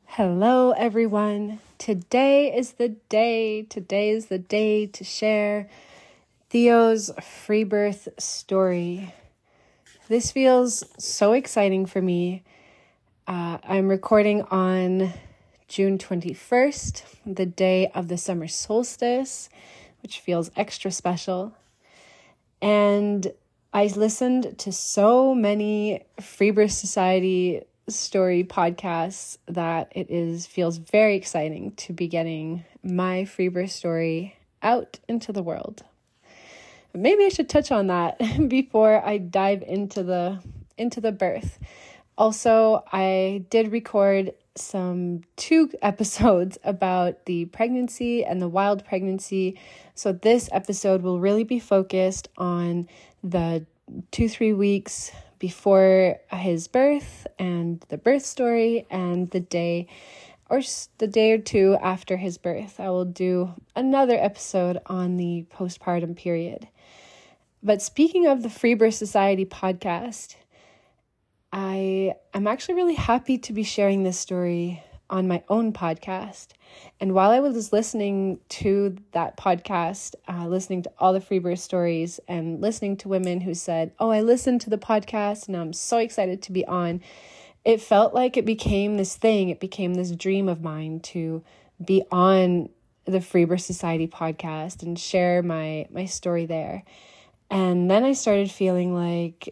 Hello, everyone. Today is the day. Today is the day to share Theo's free birth story. This feels so exciting for me. I'm recording on June 21st, the day of the summer solstice, which feels extra special. And I listened to so many Free Birth Society story podcasts that feels very exciting to be getting my free birth story out into the world. Maybe I should touch on that before I dive into the birth. Also, I did record two episodes about the pregnancy and the wild pregnancy. So this episode will really be focused on the 2-3 weeks before his birth and the birth story, and the day or two after his birth. I will do another episode on the postpartum period. But speaking of the Free Birth Society podcast, I am actually really happy to be sharing this story on my own podcast. And while I was listening to that podcast, listening to all the free birth stories and listening to women who said, "Oh, I listened to the podcast and I'm so excited to be on," it felt like it became this thing. It became this dream of mine to be on the Free Birth Society podcast and share my story there. And then I started feeling like,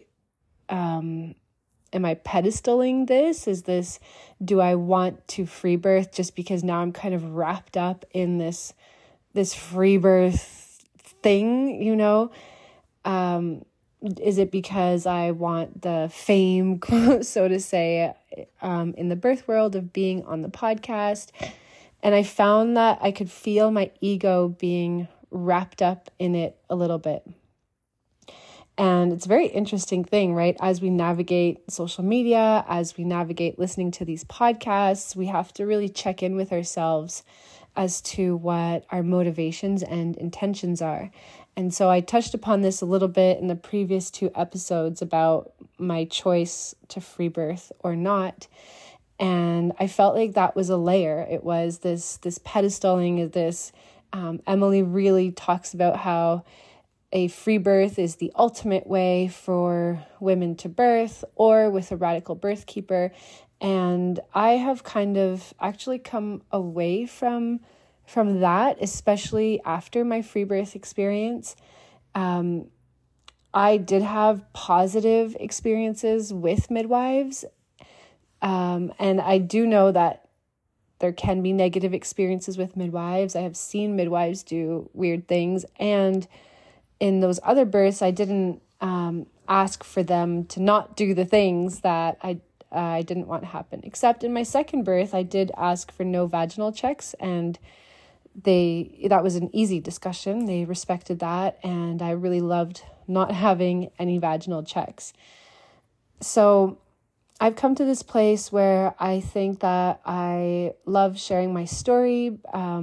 am I pedestaling this? Do I want to free birth just because now I'm kind of wrapped up in this free birth thing, Is it because I want the fame, so to say, in the birth world of being on the podcast? And I found that I could feel my ego being wrapped up in it a little bit. And it's a very interesting thing, right? As we navigate social media, as we navigate listening to these podcasts, we have to really check in with ourselves as to what our motivations and intentions are. And so I touched upon this a little bit in the previous 2 episodes about my choice to free birth or not. And I felt like that was a layer. It was this pedestaling, Emily really talks about how a free birth is the ultimate way for women to birth, or with a radical birth keeper. And I have kind of actually come away from that, especially after my free birth experience. I did have positive experiences with midwives. And I do know that there can be negative experiences with midwives. I have seen midwives do weird things, and in those other births, I didn't ask for them to not do the things that I didn't want to happen. Except in my second birth, I did ask for no vaginal checks, and that was an easy discussion. They respected that, and I really loved not having any vaginal checks. So I've come to this place where I think that I love sharing my story,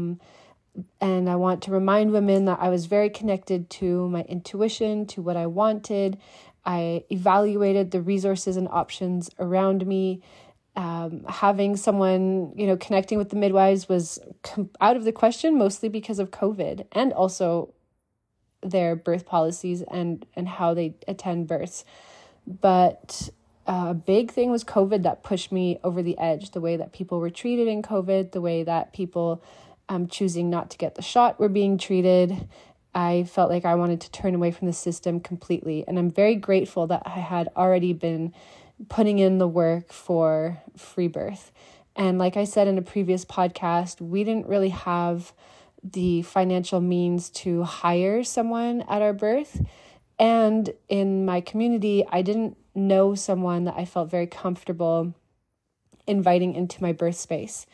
and I want to remind women that I was very connected to my intuition, to what I wanted. I evaluated the resources and options around me. Having someone, connecting with the midwives was out of the question, mostly because of COVID and also their birth policies and how they attend births. But a big thing was COVID that pushed me over the edge, the way that people were treated in COVID, the way that people choosing not to get the shot were being treated. I felt like I wanted to turn away from the system completely. And I'm very grateful that I had already been putting in the work for free birth. And like I said in a previous podcast, we didn't really have the financial means to hire someone at our birth. And in my community, I didn't know someone that I felt very comfortable inviting into my birth space.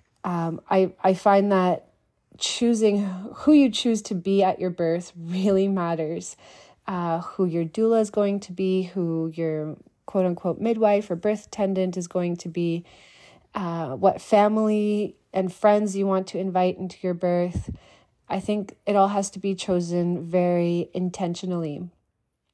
I find that choosing who you choose to be at your birth really matters. Who your doula is going to be, who your quote unquote midwife or birth attendant is going to be, what family and friends you want to invite into your birth. I think it all has to be chosen very intentionally.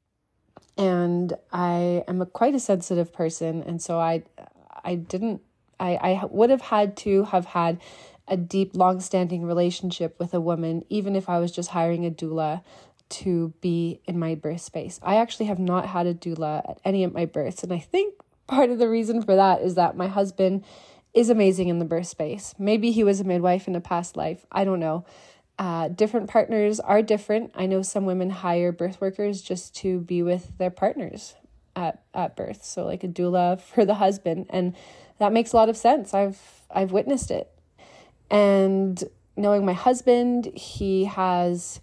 And I am quite a sensitive person, and so I didn't I would have had to have had a deep, long-standing relationship with a woman, even if I was just hiring a doula to be in my birth space. I actually have not had a doula at any of my births, and I think part of the reason for that is that my husband is amazing in the birth space. Maybe he was a midwife in a past life. I don't know. Different partners are different. I know some women hire birth workers just to be with their partners at birth. So like a doula for the husband. And that makes a lot of sense. I've witnessed it. And knowing my husband, he has,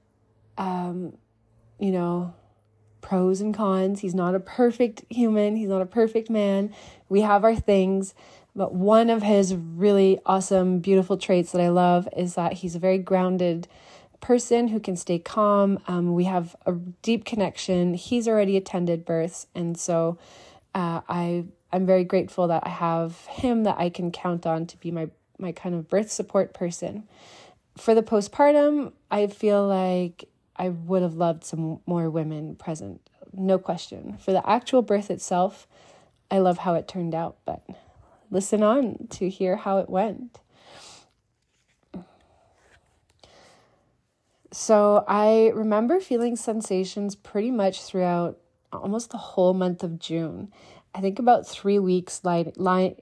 pros and cons. He's not a perfect human. He's not a perfect man. We have our things. But one of his really awesome, beautiful traits that I love is that he's a very grounded person who can stay calm. We have a deep connection. He's already attended births. And so I'm very grateful that I have him that I can count on to be my kind of birth support person. For the postpartum, I feel like I would have loved some more women present. No question. For the actual birth itself, I love how it turned out, but listen on to hear how it went. So I remember feeling sensations pretty much throughout almost the whole month of June. I think about 3 weeks lying,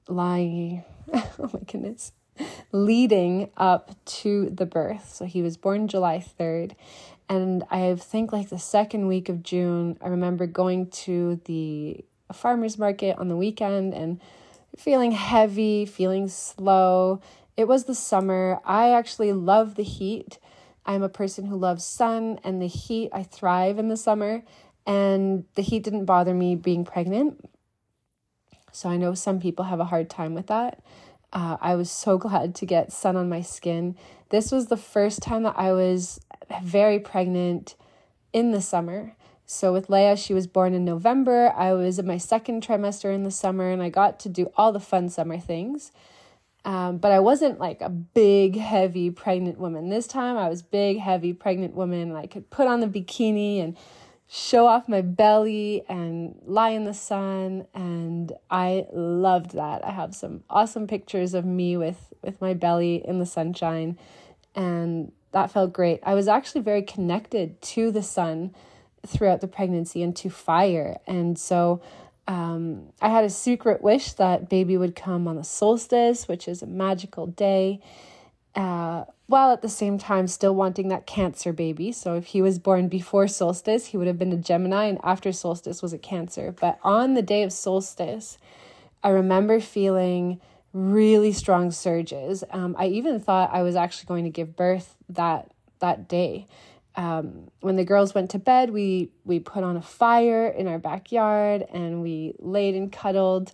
oh my goodness, leading up to the birth. So he was born July 3rd. And I think like the second week of June, I remember going to the farmer's market on the weekend and feeling heavy, feeling slow. It was the summer. I actually love the heat. I'm a person who loves sun and the heat. I thrive in the summer, and the heat didn't bother me being pregnant. So I know some people have a hard time with that. I was so glad to get sun on my skin. This was the first time that I was very pregnant in the summer. So with Leia, she was born in November. I was in my second trimester in the summer, and I got to do all the fun summer things. But I wasn't like a big, heavy pregnant woman. This time I was big, heavy pregnant woman. And I could put on the bikini and show off my belly and lie in the sun. And I loved that. I have some awesome pictures of me with my belly in the sunshine. And that felt great. I was actually very connected to the sun throughout the pregnancy and to fire. And so I had a secret wish that baby would come on the solstice, which is a magical day, while at the same time still wanting that Cancer baby. So if he was born before solstice, he would have been a Gemini, and after solstice was a Cancer. But on the day of solstice, I remember feeling really strong surges. I even thought I was actually going to give birth that day. When the girls went to bed, we put on a fire in our backyard and we laid and cuddled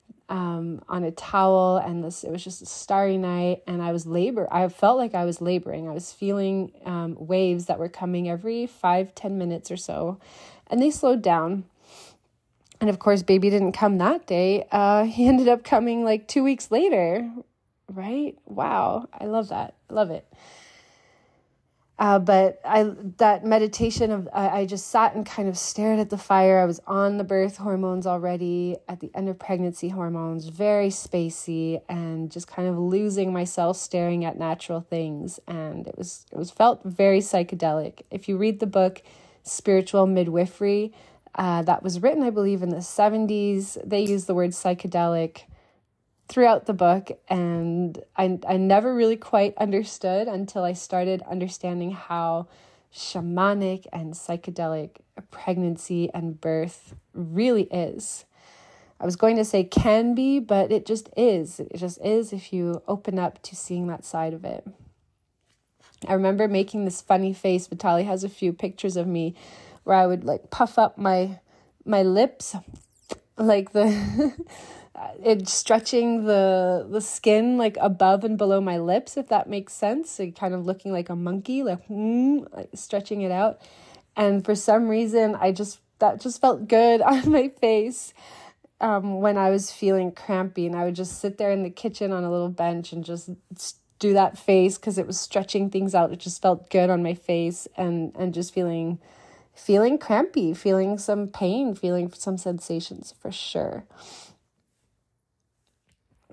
on a towel, and it was just a starry night, and I felt like I was laboring. I was feeling waves that were coming every 5-10 minutes or so, and they slowed down. And of course, baby didn't come that day. He ended up coming like 2 weeks later, right? Wow, I love that. I love it. But that meditation of, I just sat and kind of stared at the fire. I was on the birth hormones already, at the end of pregnancy hormones, very spacey, and just kind of losing myself staring at natural things. And it was felt very psychedelic. If you read the book, Spiritual Midwifery, that was written, I believe, in the 70s, they use the word psychedelic throughout the book, and I never really quite understood until I started understanding how shamanic and psychedelic pregnancy and birth really is. I was going to say can be, but it just is. It just is if you open up to seeing that side of it. I remember making this funny face. Vitaly has a few pictures of me where I would like puff up my lips, like the it's stretching the skin like above and below my lips, if that makes sense. So kind of looking like a monkey, like stretching it out. And for some reason, that just felt good on my face when I was feeling crampy, and I would just sit there in the kitchen on a little bench and just do that face because it was stretching things out. It just felt good on my face, and just feeling crampy, feeling some pain, feeling some sensations for sure.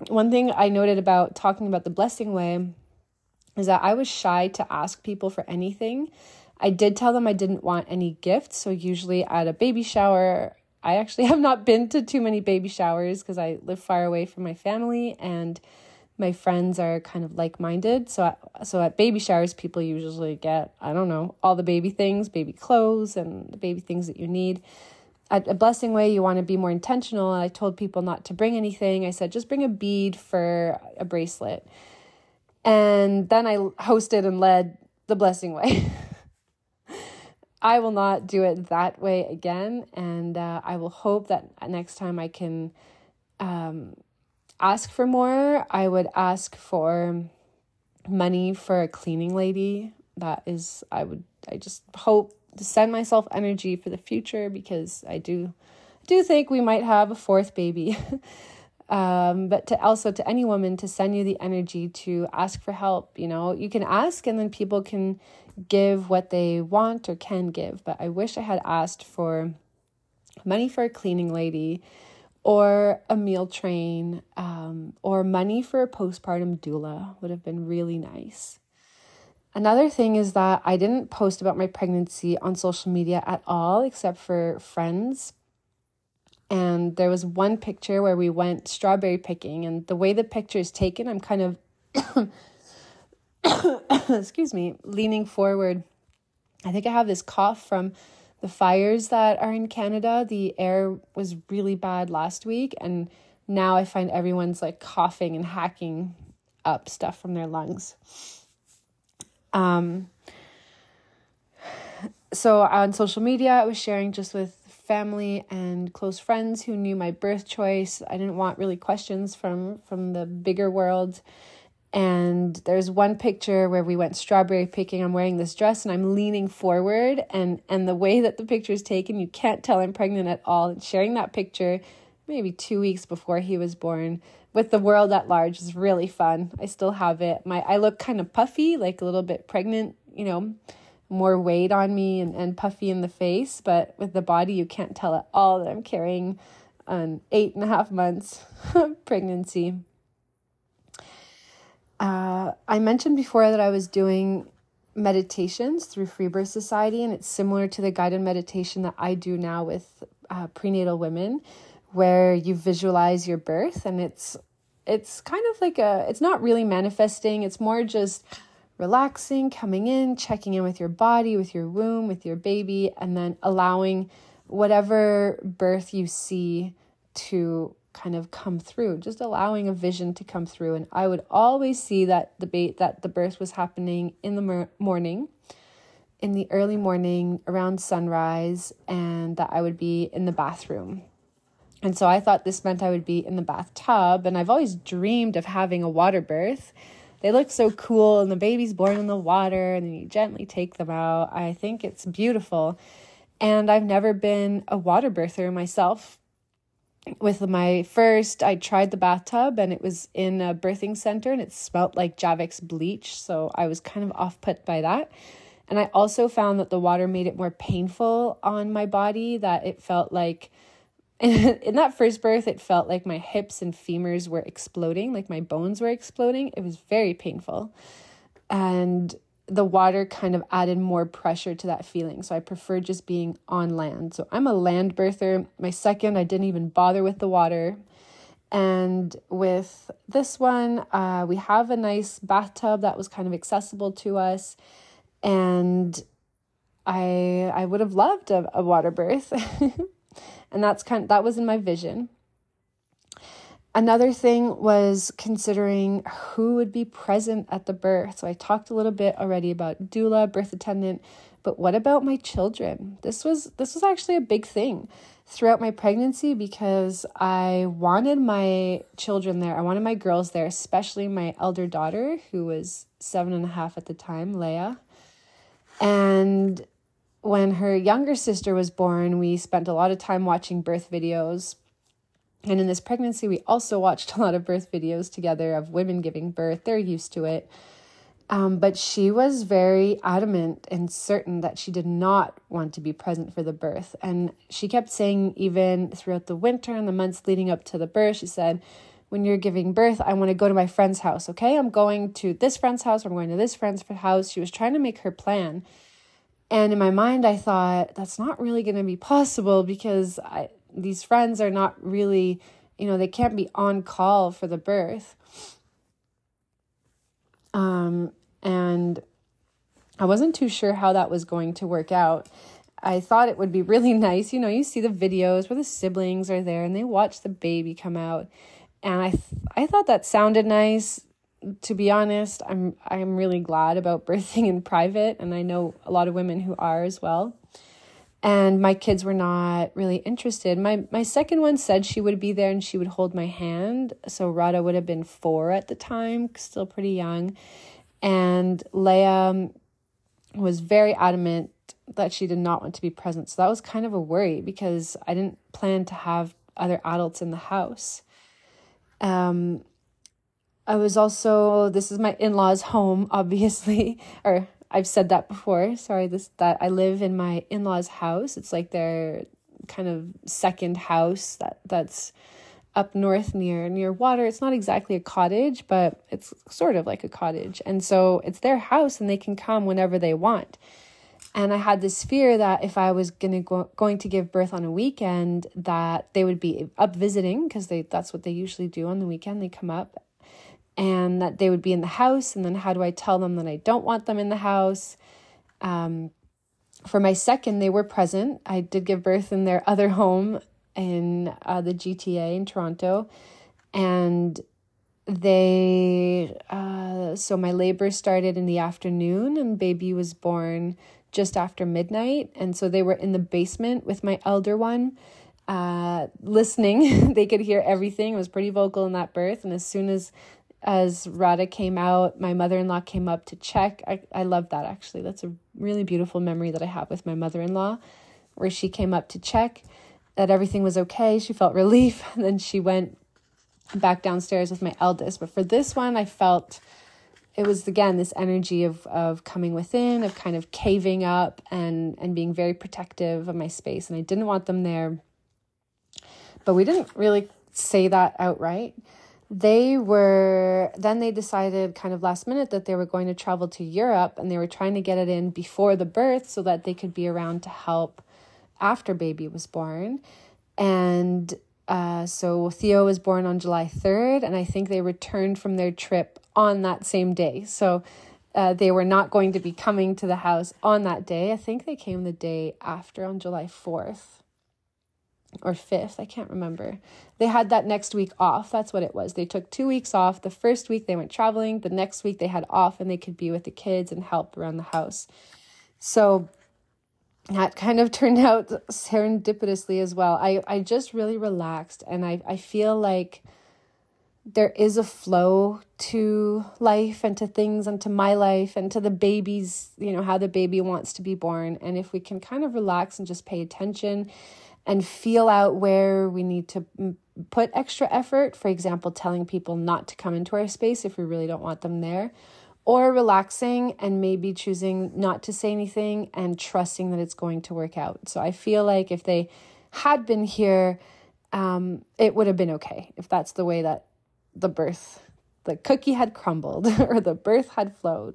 one thing I noted about talking about the blessing way is that I was shy to ask people for anything. I did tell them I didn't want any gifts. So usually at a baby shower, I actually have not been to too many baby showers because I live far away from my family and my friends are kind of like-minded. So at baby showers, people usually get, I don't know, all the baby things, baby clothes and the baby things that you need. At a blessing way, you want to be more intentional. I told people not to bring anything. I said, just bring a bead for a bracelet. And then I hosted and led the blessing way. I will not do it that way again. And I will hope that next time I can ask for more. I would ask for money for a cleaning lady. I just hope to send myself energy for the future because I do think we might have a fourth baby. But to any woman to send you the energy to ask for help, you can ask and then people can give what they want or can give. But I wish I had asked for money for a cleaning lady or a meal train, or money for a postpartum doula would have been really nice. Another thing is that I didn't post about my pregnancy on social media at all, except for friends. And there was one picture where we went strawberry picking, and the way the picture is taken, I'm kind of, excuse me, leaning forward. I think I have this cough from the fires that are in Canada. The air was really bad last week, and now I find everyone's like coughing and hacking up stuff from their lungs. So on social media, I was sharing just with family and close friends who knew my birth choice. I didn't want really questions from the bigger world. And there's one picture where we went strawberry picking. I'm wearing this dress and I'm leaning forward, and the way that the picture is taken, you can't tell I'm pregnant at all. And sharing that picture maybe 2 weeks before he was born with the world at large is really fun. I still have it. I look kind of puffy, like a little bit pregnant, more weight on me and puffy in the face, but with the body, you can't tell at all that I'm carrying an 8.5 months pregnancy. I mentioned before that I was doing meditations through Free Birth Society, and it's similar to the guided meditation that I do now with prenatal women, where you visualize your birth, and it's kind of like it's not really manifesting, it's more just relaxing, coming in, checking in with your body, with your womb, with your baby, and then allowing whatever birth you see to kind of come through, just allowing a vision to come through. And I would always see that the birth was happening in the morning, in the early morning around sunrise, and that I would be in the bathroom. And so I thought this meant I would be in the bathtub, and I've always dreamed of having a water birth. They look so cool, and the baby's born in the water, and then you gently take them out. I think it's beautiful. And I've never been a water birther myself. With my first, I tried the bathtub, and it was in a birthing center, and it smelled like Javex bleach, so I was kind of off-put by that. And I also found that the water made it more painful on my body, that it felt like, in that first birth, it felt like my hips and femurs were exploding, like my bones were exploding. It was very painful. And the water kind of added more pressure to that feeling. So I prefer just being on land. So I'm a land birther. My second, I didn't even bother with the water. And with this one, we have a nice bathtub that was kind of accessible to us. And I would have loved a water birth. And that was in my vision. Another thing was considering who would be present at the birth. So I talked a little bit already about doula, birth attendant, but what about my children? This was actually a big thing throughout my pregnancy because I wanted my children there. I wanted my girls there, especially my elder daughter, who was 7.5 at the time, Leia. And when her younger sister was born, we spent a lot of time watching birth videos. And in this pregnancy, we also watched a lot of birth videos together of women giving birth. They're used to it. But she was very adamant and certain that she did not want to be present for the birth. And she kept saying, even throughout the winter and the months leading up to the birth, she said, when you're giving birth, I want to go to my friend's house. Okay, I'm going to this friend's house. I'm going to this friend's house. She was trying to make her plan. And in my mind, I thought, that's not really going to be possible because these friends are not really, they can't be on call for the birth. And I wasn't too sure how that was going to work out. I thought it would be really nice. You see the videos where the siblings are there and they watch the baby come out. And I thought that sounded nice. To be honest, I'm really glad about birthing in private, and I know a lot of women who are as well. And my kids were not really interested. My second one said she would be there and she would hold my hand. So Rada would have been 4 at the time, still pretty young. And Leia was very adamant that she did not want to be present. So that was kind of a worry because I didn't plan to have other adults in the house. This is my in-laws' home, obviously, or I've said that before. Sorry, that I live in my in-laws' house. It's like their kind of second house that's up north near water. It's not exactly a cottage, but it's sort of like a cottage. And so it's their house and they can come whenever they want. And I had this fear that if I was going to give birth on a weekend, that they would be up visiting because that's what they usually do on the weekend. They come up. And that they would be in the house. And then how do I tell them that I don't want them in the house? For my second, they were present. I did give birth in their other home in the GTA in Toronto. And so my labor started in the afternoon and baby was born just after midnight. And so they were in the basement with my elder one, listening. They could hear everything. I was pretty vocal in that birth. And as soon as Rada came out, my mother-in-law came up to check. I love that, actually. That's a really beautiful memory that I have with my mother-in-law, where she came up to check that everything was okay. She felt relief. And then she went back downstairs with my eldest. But for this one, I felt it was, again, this energy of coming within, of kind of caving up and being very protective of my space. And I didn't want them there. But we didn't really say that outright. They decided kind of last minute that they were going to travel to Europe and they were trying to get it in before the birth so that they could be around to help after baby was born. And so Theo was born on July 3rd, and I think they returned from their trip on that same day. So they were not going to be coming to the house on that day. I think they came the day after on July 4th. Or 5th, I can't remember. They had that next week off. That's what it was. They took 2 weeks off. The first week they went traveling. The next week they had off and they could be with the kids and help around the house. So that kind of turned out serendipitously as well. I just really relaxed, and I feel like there is a flow to life and to things and to my life and to the baby's, how the baby wants to be born. And if we can kind of relax and just pay attention and feel out where we need to put extra effort, for example, telling people not to come into our space if we really don't want them there, or relaxing and maybe choosing not to say anything and trusting that it's going to work out. So I feel like if they had been here, it would have been okay. If that's the way that the cookie had crumbled or the birth had flowed.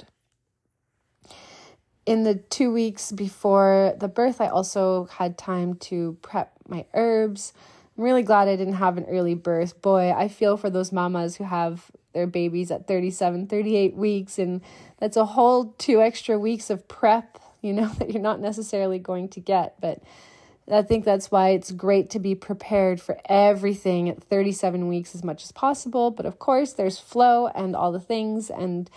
In the 2 weeks before the birth, I also had time to prep my herbs. I'm really glad I didn't have an early birth. Boy, I feel for those mamas who have their babies at 37, 38 weeks, and that's a whole 2 extra weeks of prep, that you're not necessarily going to get. But I think that's why it's great to be prepared for everything at 37 weeks as much as possible. But of course, there's flow and all the things, and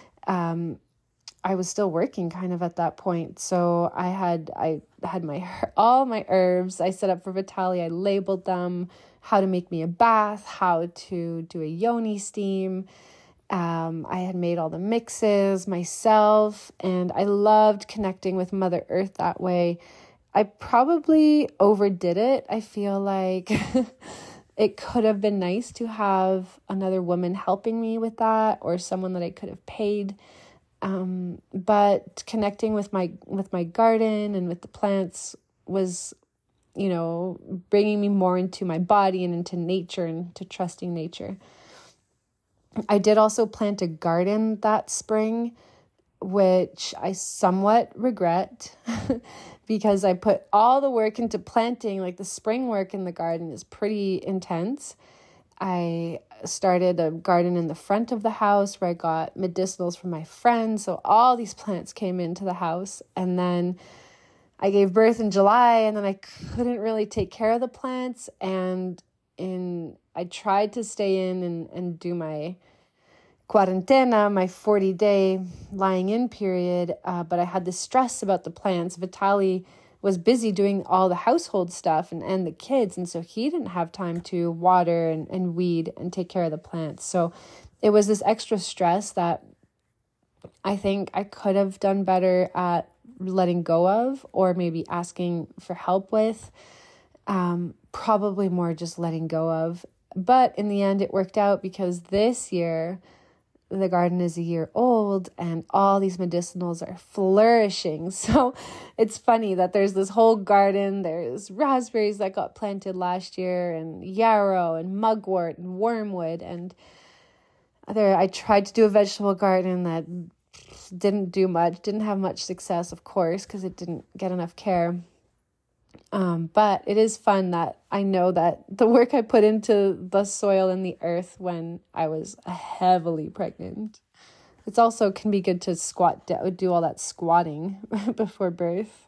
I was still working kind of at that point. So I had all my herbs. I set up for Vitali. I labeled them, how to make me a bath, how to do a yoni steam. I had made all the mixes myself, and I loved connecting with Mother Earth that way. I probably overdid it. I feel like it could have been nice to have another woman helping me with that, or someone that I could have paid. But connecting with my garden and with the plants was bringing me more into my body and into nature and to trusting nature. I did also plant a garden that spring, which I somewhat regret because I put all the work into planting. Like, the spring work in the garden is pretty intense. I started a garden in the front of the house where I got medicinals from my friends. So all these plants came into the house. And then I gave birth in July, and then I couldn't really take care of the plants. And I tried to stay in and do my quarantena, my 40-day lying in period, but I had this stress about the plants. Vitali was busy doing all the household stuff and the kids, and so he didn't have time to water and weed and take care of the plants. So it was this extra stress that I think I could have done better at letting go of, or maybe asking for help with. Probably more just letting go of. But in the end, it worked out, because this year the garden is a year old and all these medicinals are flourishing. So it's funny that there's this whole garden. There's raspberries that got planted last year, and yarrow and mugwort and wormwood. And I tried to do a vegetable garden that didn't do much, didn't have much success, of course, because it didn't get enough care. But it is fun that I know that the work I put into the soil and the earth when I was heavily pregnant. It's also can be good to do all that squatting before birth.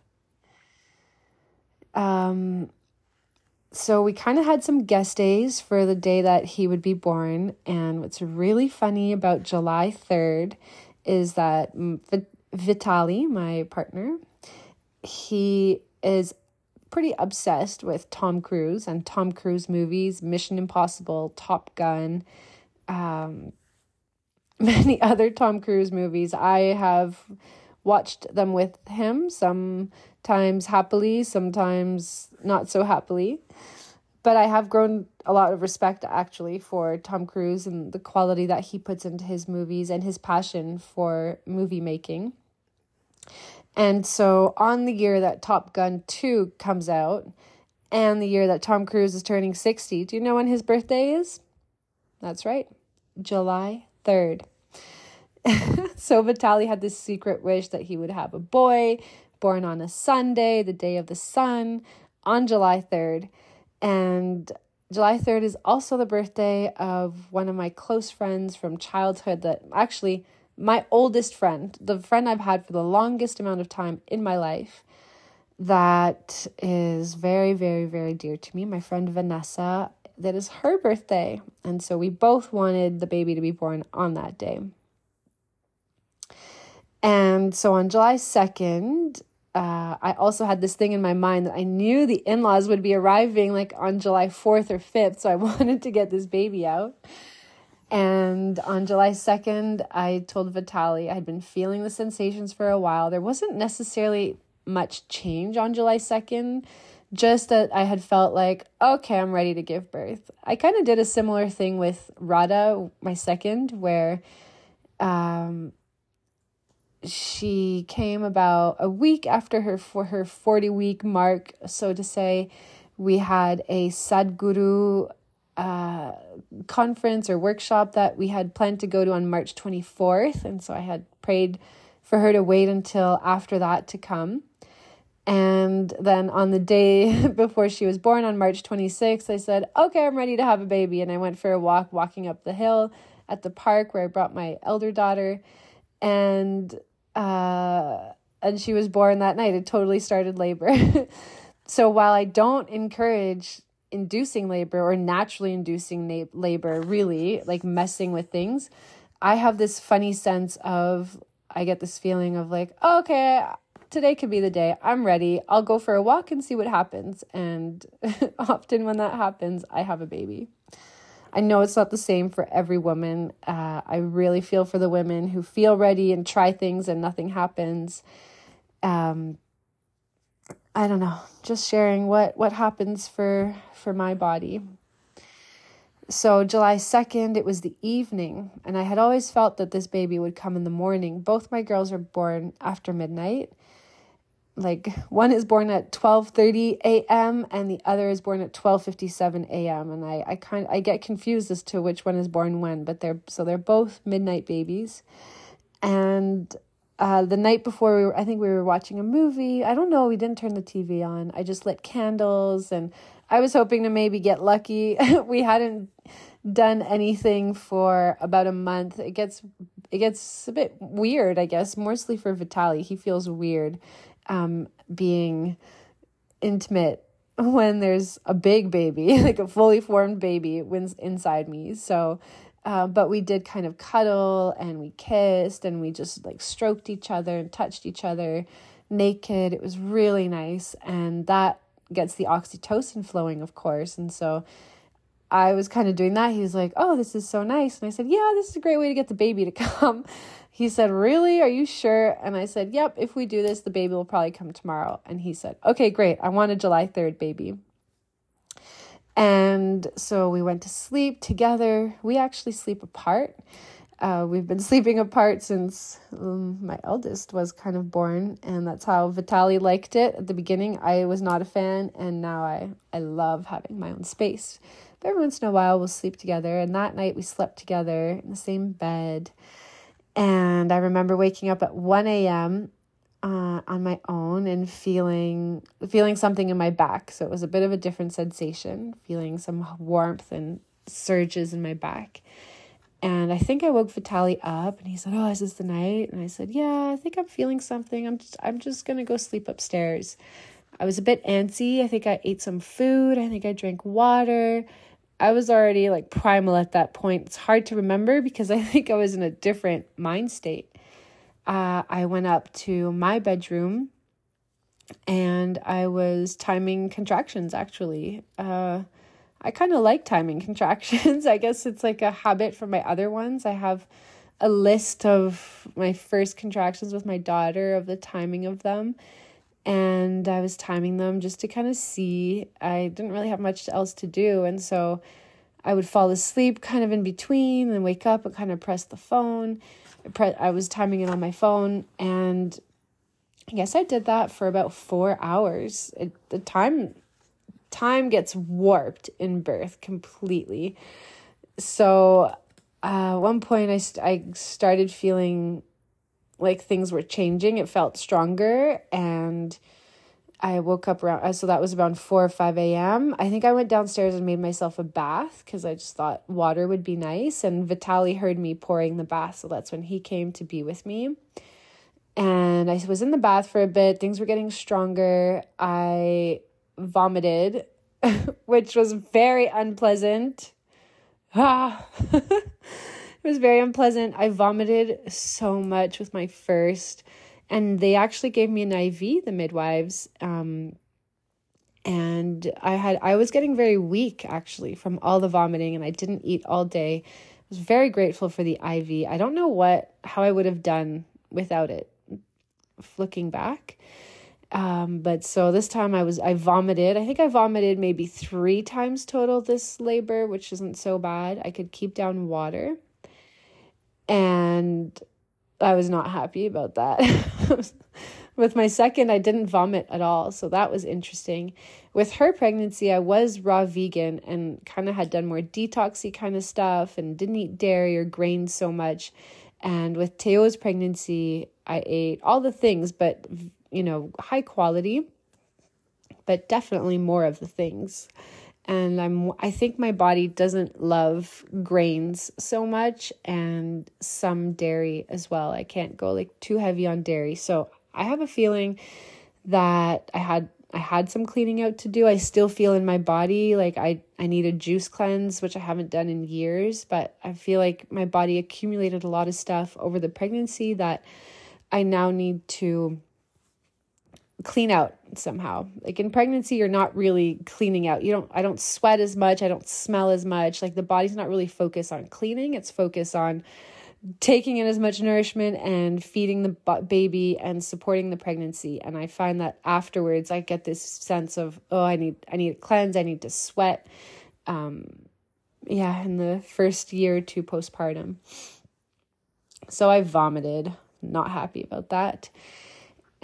So we kind of had some guest days for the day that he would be born. And what's really funny about July 3rd is that Vitali, my partner, he is pretty obsessed with Tom Cruise and Tom Cruise movies, Mission Impossible, Top Gun, many other Tom Cruise movies. I have watched them with him, sometimes happily, sometimes not so happily. But I have grown a lot of respect, actually, for Tom Cruise and the quality that he puts into his movies and his passion for movie making. And so on the year that Top Gun 2 comes out, and the year that Tom Cruise is turning 60, do you know when his birthday is? That's right, July 3rd. So Vitali had this secret wish that he would have a boy born on a Sunday, the day of the sun, on July 3rd. And July 3rd is also the birthday of one of my close friends from childhood, that actually my oldest friend, the friend I've had for the longest amount of time in my life, that is very, very, very dear to me, my friend Vanessa. That is her birthday. And so we both wanted the baby to be born on that day. And so on July 2nd, I also had this thing in my mind that I knew the in-laws would be arriving like on July 4th or 5th. So I wanted to get this baby out. And on July 2nd, I told Vitali I had been feeling the sensations for a while. There wasn't necessarily much change on July 2nd, just that I had felt like, okay, I'm ready to give birth. I kind of did a similar thing with Radha, my second, where she came about a week after her 40-week mark, so to say. We had a Sadhguru conference or workshop that we had planned to go to on March 24th. And so I had prayed for her to wait until after that to come. And then on the day before she was born, on March 26th, I said, okay, I'm ready to have a baby. And I went for a walking up the hill at the park where I brought my elder daughter. And she was born that night. It totally started labor. So while I don't encourage inducing labor or naturally inducing labor, really, like messing with things, I have this funny sense of, I get this feeling of like, oh, okay, today could be the day. I'm ready. I'll go for a walk and see what happens. And often when that happens, I have a baby. I know it's not the same for every woman. I really feel for the women who feel ready and try things and nothing happens. I don't know, just sharing what happens for my body. So July 2nd, it was the evening, and I had always felt that this baby would come in the morning. Both my girls are born after midnight, like one is born at 12:30 a.m. and the other is born at 12:57 a.m. And I get confused as to which one is born when, but they're both midnight babies. And the night before, I think we were watching a movie. I don't know, we didn't turn the TV on. I just lit candles, and I was hoping to maybe get lucky. We hadn't done anything for about a month. It gets a bit weird, I guess, mostly for Vitaly. He feels weird being intimate when there's a big baby, like a fully formed baby inside me. So, but we did kind of cuddle, and we kissed, and we just like stroked each other and touched each other naked. It was really nice. And that gets the oxytocin flowing, of course. And so I was kind of doing that. He was like, oh, this is so nice. And I said, yeah, this is a great way to get the baby to come. He said, really? Are you sure? And I said, yep, if we do this, the baby will probably come tomorrow. And he said, okay, great. I want a July 3rd baby. And so we went to sleep together. We actually sleep apart. We've been sleeping apart since my eldest was kind of born. And that's how Vitaly liked it. At the beginning, I was not a fan. And now I love having my own space. But every once in a while, we'll sleep together. And that night, we slept together in the same bed. And I remember waking up at 1 a.m. On my own and feeling something in my back. So it was a bit of a different sensation, feeling some warmth and surges in my back. And I think I woke Vitaly up, and he said, oh, is this the night? And I said, yeah, I think I'm feeling something. I'm just going to go sleep upstairs. I was a bit antsy. I think I ate some food. I think I drank water. I was already like primal at that point. It's hard to remember because I think I was in a different mind state. I went up to my bedroom and I was timing contractions, actually. I kind of like timing contractions. I guess it's like a habit from my other ones. I have a list of my first contractions with my daughter, of the timing of them. And I was timing them just to kind of see. I didn't really have much else to do. And so I would fall asleep kind of in between and wake up and kind of press the phone. I was timing it on my phone. And I guess I did that for about 4 hours. The time gets warped in birth completely. So at one point I started feeling like things were changing. It felt stronger, and I woke up around, so that was around 4 or 5 a.m. I think I went downstairs and made myself a bath because I just thought water would be nice. And Vitaly heard me pouring the bath, so that's when he came to be with me. And I was in the bath for a bit. Things were getting stronger. I vomited, which was very unpleasant. It was very unpleasant. I vomited so much with my first, and they actually gave me an IV, the midwives. And I was getting very weak actually from all the vomiting, and I didn't eat all day. I was very grateful for the IV. I don't know how I would have done without it, looking back. But so this time I vomited. I think I vomited maybe 3 times total this labor, which isn't so bad. I could keep down water. And I was not happy about that. With my second, I didn't vomit at all. So that was interesting. With her pregnancy, I was raw vegan and kind of had done more detoxy kind of stuff and didn't eat dairy or grains so much. And with Theo's pregnancy, I ate all the things, but, high quality, but definitely more of the things. And I think my body doesn't love grains so much, and some dairy as well. I can't go like too heavy on dairy. So I have a feeling that I had some cleaning out to do. I still feel in my body like I need a juice cleanse, which I haven't done in years, but I feel like my body accumulated a lot of stuff over the pregnancy that I now need to clean out somehow. Like in pregnancy, you're not really cleaning out. I don't sweat as much. I don't smell as much. Like the body's not really focused on cleaning. It's focused on taking in as much nourishment and feeding the baby and supporting the pregnancy. And I find that afterwards I get this sense of, I need a cleanse. I need to sweat. In the first year or two postpartum. So I vomited, not happy about that.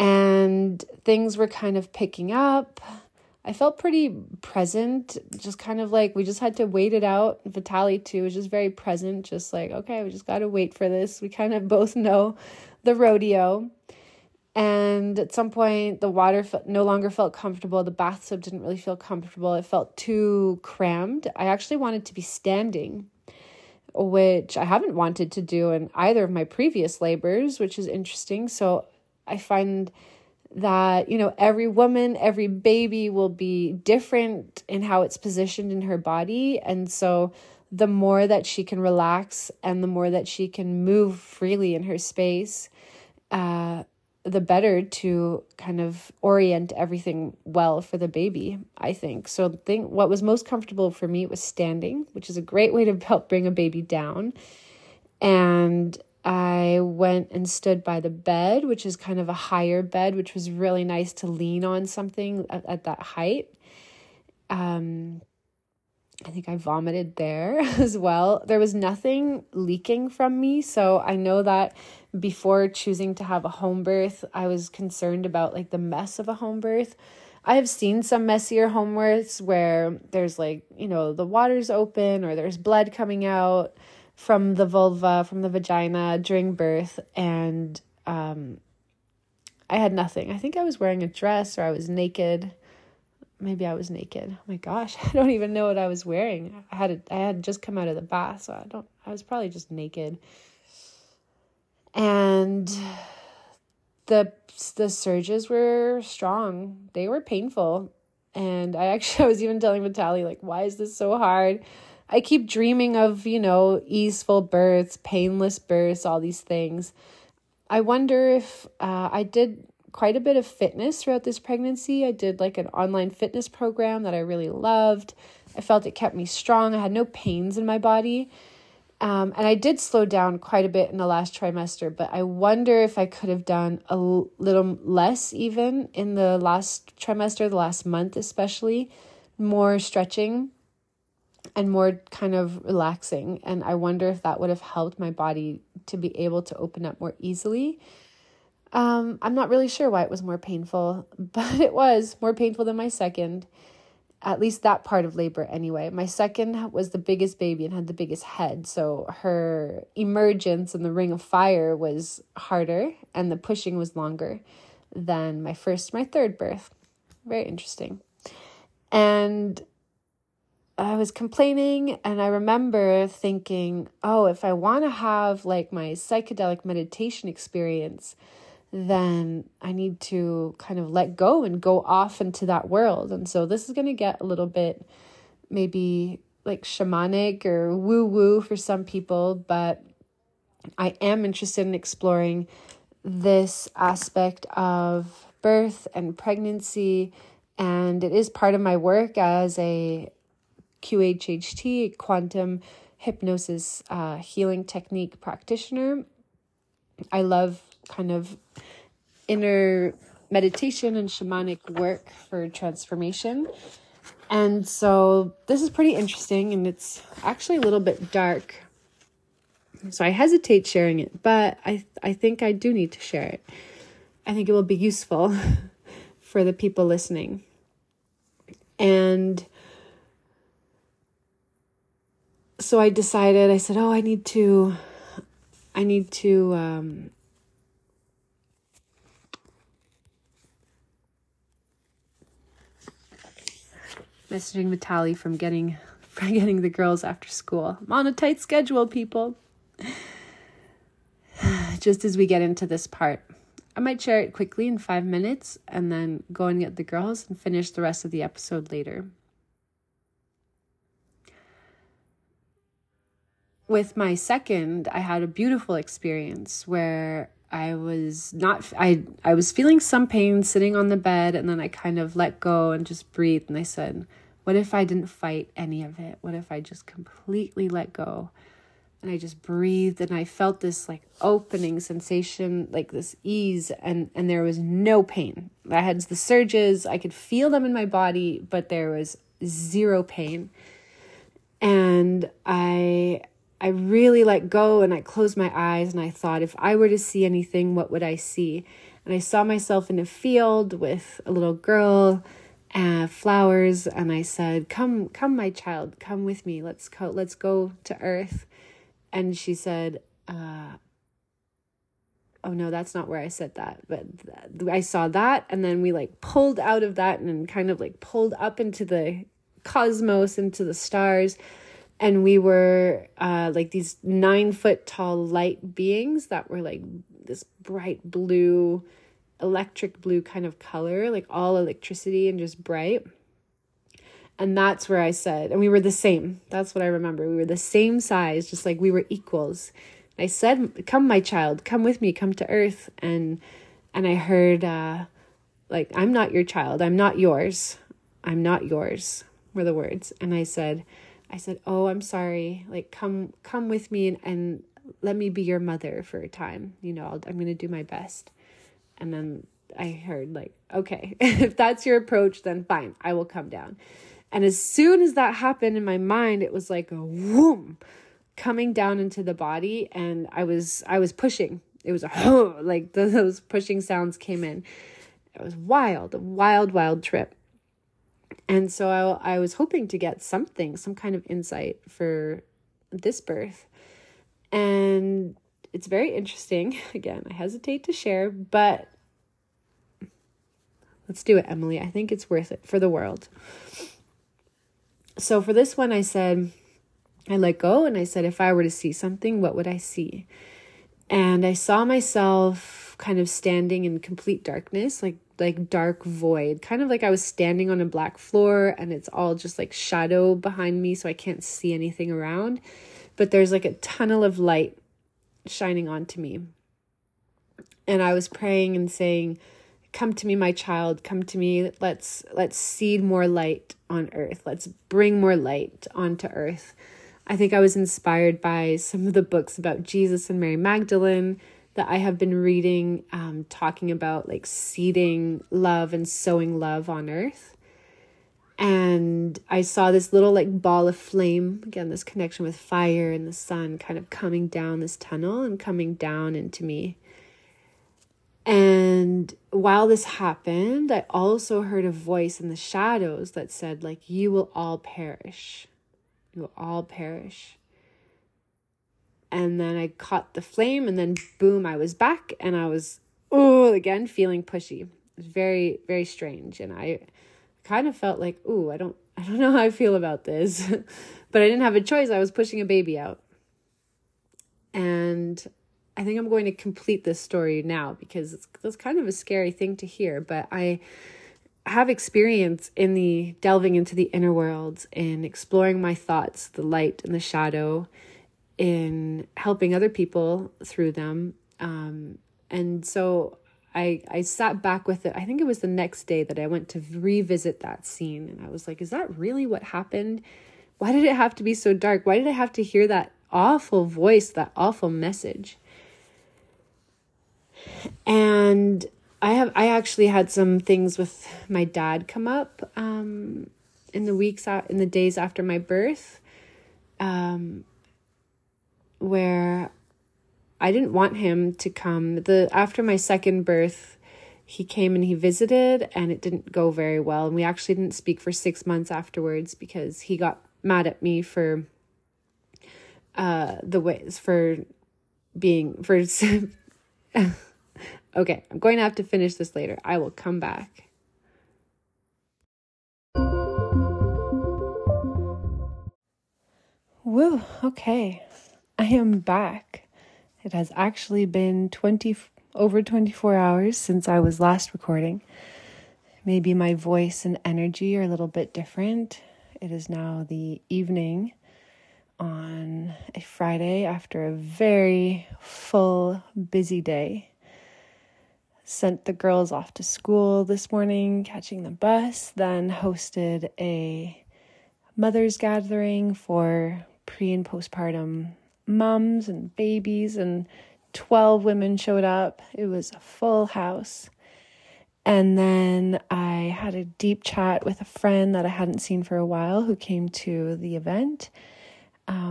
and things were kind of picking up. I felt pretty present, just kind of like we just had to wait it out. Vitaly too was just very present, just like, okay, we just got to wait for this. We kind of both know the rodeo. And at some point, the water no longer felt comfortable. The bathtub didn't really feel comfortable. It felt too crammed. I actually wanted to be standing, which I haven't wanted to do in either of my previous labors, which is interesting. So I find that, every woman, every baby will be different in how it's positioned in her body. And so the more that she can relax and the more that she can move freely in her space, the better to kind of orient everything well for the baby, I think. So what was most comfortable for me was standing, which is a great way to help bring a baby down. And I went and stood by the bed, which is kind of a higher bed, which was really nice to lean on something at that height. I think I vomited there as well. There was nothing leaking from me. So I know that before choosing to have a home birth, I was concerned about like the mess of a home birth. I have seen some messier home births where there's like, the water's open or there's blood coming out from the vulva, from the vagina during birth. And I had nothing. I think I was wearing a dress or I was naked. Maybe I was naked. Oh my gosh, I don't even know what I was wearing. I had just come out of the bath, so I was probably just naked. And the surges were strong. They were painful. And I was even telling Vitaly, like, why is this so hard? I keep dreaming of, easeful births, painless births, all these things. I wonder if I did quite a bit of fitness throughout this pregnancy. I did like an online fitness program that I really loved. I felt it kept me strong. I had no pains in my body. And I did slow down quite a bit in the last trimester, but I wonder if I could have done a little less even in the last trimester, the last month especially, more stretching and more kind of relaxing. And I wonder if that would have helped my body to be able to open up more easily. I'm not really sure why it was more painful, but it was more painful than my second, at least that part of labor anyway. My second was the biggest baby and had the biggest head, so her emergence in the ring of fire was harder and the pushing was longer than my third birth. Very interesting. And I was complaining, and I remember thinking, if I want to have like my psychedelic meditation experience, then I need to kind of let go and go off into that world. And so this is going to get a little bit maybe like shamanic or woo-woo for some people, but I am interested in exploring this aspect of birth and pregnancy. And it is part of my work as a QHHT, quantum hypnosis healing technique practitioner. I love kind of inner meditation and shamanic work for transformation. And so this is pretty interesting, and it's actually a little bit dark. So I hesitate sharing it, but I think I do need to share it. I think it will be useful for the people listening. And so I said, I need to messaging Vitaly from getting the girls after school. I'm on a tight schedule, people. Just as we get into this part, I might share it quickly in 5 minutes and then go and get the girls and finish the rest of the episode later. With my second, I had a beautiful experience where I was feeling some pain sitting on the bed, and then I kind of let go and just breathed. And I said, what if I didn't fight any of it? What if I just completely let go? And I just breathed, and I felt this like opening sensation, like this ease, and there was no pain. I had the surges, I could feel them in my body, but there was zero pain. And I really let go, and I closed my eyes, and I thought, if I were to see anything, what would I see? And I saw myself in a field with a little girl, flowers, and I said, come, my child, come with me. Let's go to Earth. And she said, oh no, that's not where I said that. But I saw that, and then we like pulled out of that and kind of like pulled up into the cosmos, into the stars. And we were like these 9-foot tall light beings that were like this bright blue, electric blue kind of color, like all electricity and just bright. And that's where I said, and we were the same. That's what I remember. We were the same size, just like we were equals. I said, come, my child, come with me, come to Earth. And I heard, like, I'm not your child. I'm not yours. I'm not yours, were the words. And I said, oh, I'm sorry. Like, come with me and let me be your mother for a time. You know, I'm going to do my best. And then I heard like, okay, if that's your approach, then fine, I will come down. And as soon as that happened in my mind, it was like a whoom coming down into the body. And I was pushing. It was like those pushing sounds came in. It was wild, a wild trip. And so I was hoping to get some kind of insight for this birth. And it's very interesting. Again, I hesitate to share, but let's do it, Emily. I think it's worth it for the world. So for this one, I said, I let go and I said, if I were to see something, what would I see? And I saw myself kind of standing in complete darkness, like dark void, kind of like I was standing on a black floor and it's all just like shadow behind me, so I can't see anything around. But there's like a tunnel of light shining onto me. And I was praying and saying, come to me, my child, come to me. Let's seed more light on Earth. Let's bring more light onto Earth. I think I was inspired by some of the books about Jesus and Mary Magdalene that I have been reading, talking about like seeding love and sowing love on Earth. And I saw this little like ball of flame, again, this connection with fire and the sun kind of coming down this tunnel and coming down into me. And while this happened, I also heard a voice in the shadows that said, like, you will all perish. You will all perish. And then I caught the flame and then boom, I was back and I was, again, feeling pushy. It was very, very strange. And I kind of felt like, I don't know how I feel about this, but I didn't have a choice. I was pushing a baby out. And I think I'm going to complete this story now because it's kind of a scary thing to hear, but I have experience in the delving into the inner worlds, in exploring my thoughts, the light and the shadow, in helping other people through them. And so I sat back with it. I think it was the next day that I went to revisit that scene. And I was like, is that really what happened? Why did it have to be so dark? Why did I have to hear that awful voice, that awful message? And I actually had some things with my dad come up in the days after my birth, where I didn't want him to come. After my second birth, he came and he visited, and it didn't go very well. And we actually didn't speak for 6 months afterwards because he got mad at me for Okay, I'm going to have to finish this later. I will come back. Woo, okay. I am back. It has actually been over 24 hours since I was last recording. Maybe my voice and energy are a little bit different. It is now the evening on a Friday after a very full, busy day. Sent the girls off to school this morning, catching the bus, then hosted a mother's gathering for pre- and postpartum moms and babies, and 12 women showed up. It was a full house. And then I had a deep chat with a friend that I hadn't seen for a while who came to the event.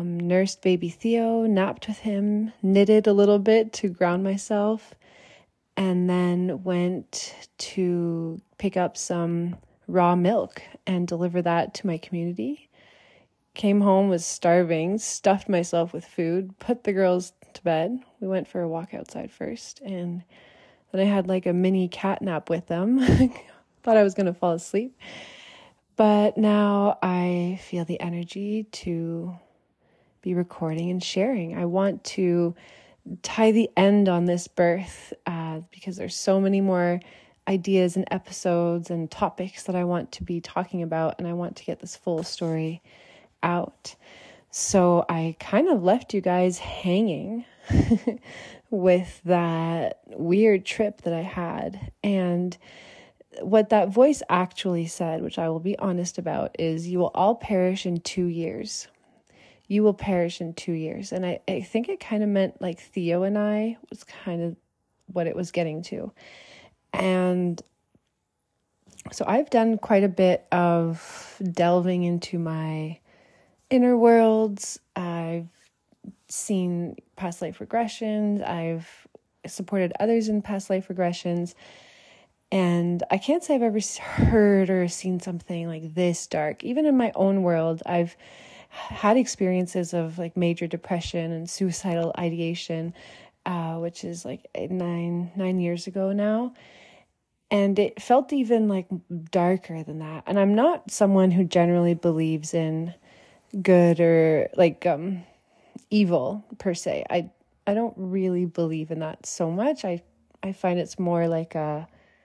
Nursed baby Theo, napped with him, knitted a little bit to ground myself, and then went to pick up some raw milk and deliver that to my community. Came home, was starving, stuffed myself with food, put the girls to bed. We went for a walk outside first, and then I had like a mini cat nap with them. Thought I was going to fall asleep. But now I feel the energy to be recording and sharing. I want to tie the end on this birth because there's so many more ideas and episodes and topics that I want to be talking about, and I want to get this full story out. So I kind of left you guys hanging with that weird trip that I had. And what that voice actually said, which I will be honest about, is you will all perish in 2 years. You will perish in 2 years. And I think it kind of meant like Theo and I was kind of what it was getting to. And so I've done quite a bit of delving into my inner worlds. I've seen past life regressions. I've supported others in past life regressions. And I can't say I've ever heard or seen something like this dark. Even in my own world, I've had experiences of like major depression and suicidal ideation, which is like 9 years ago now. And it felt even like darker than that. And I'm not someone who generally believes in good or like evil per se. I don't really believe in that so much. I find it's more like a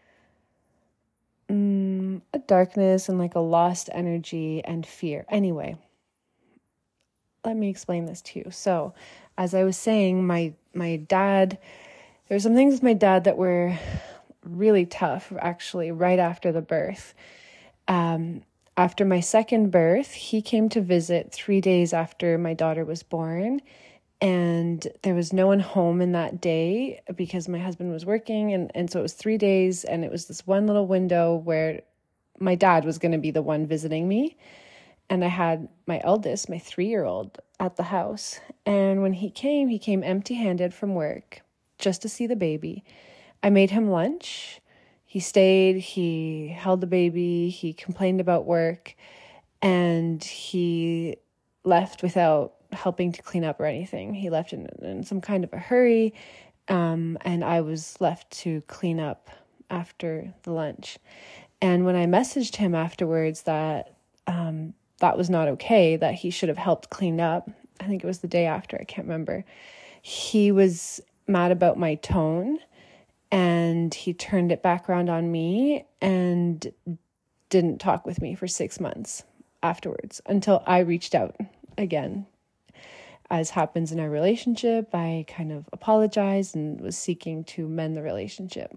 darkness and like a lost energy and fear. Anyway, let me explain this to you. So, as I was saying, my dad, there were some things with my dad that were really tough, actually, right after the birth. After my second birth, he came to visit 3 days after my daughter was born. And there was no one home in that day because my husband was working. And so it was 3 days, and it was this one little window where my dad was going to be the one visiting me. And I had my eldest, my 3-year-old, at the house. And when he came empty-handed from work just to see the baby. I made him lunch. He stayed, he held the baby, he complained about work, and he left without helping to clean up or anything. He left in some kind of a hurry, and I was left to clean up after the lunch. And when I messaged him afterwards that that was not okay, that he should have helped clean up, I think it was the day after, I can't remember, he was mad about my tone, and he turned it back around on me and didn't talk with me for 6 months afterwards until I reached out again. As happens in our relationship, I kind of apologized and was seeking to mend the relationship.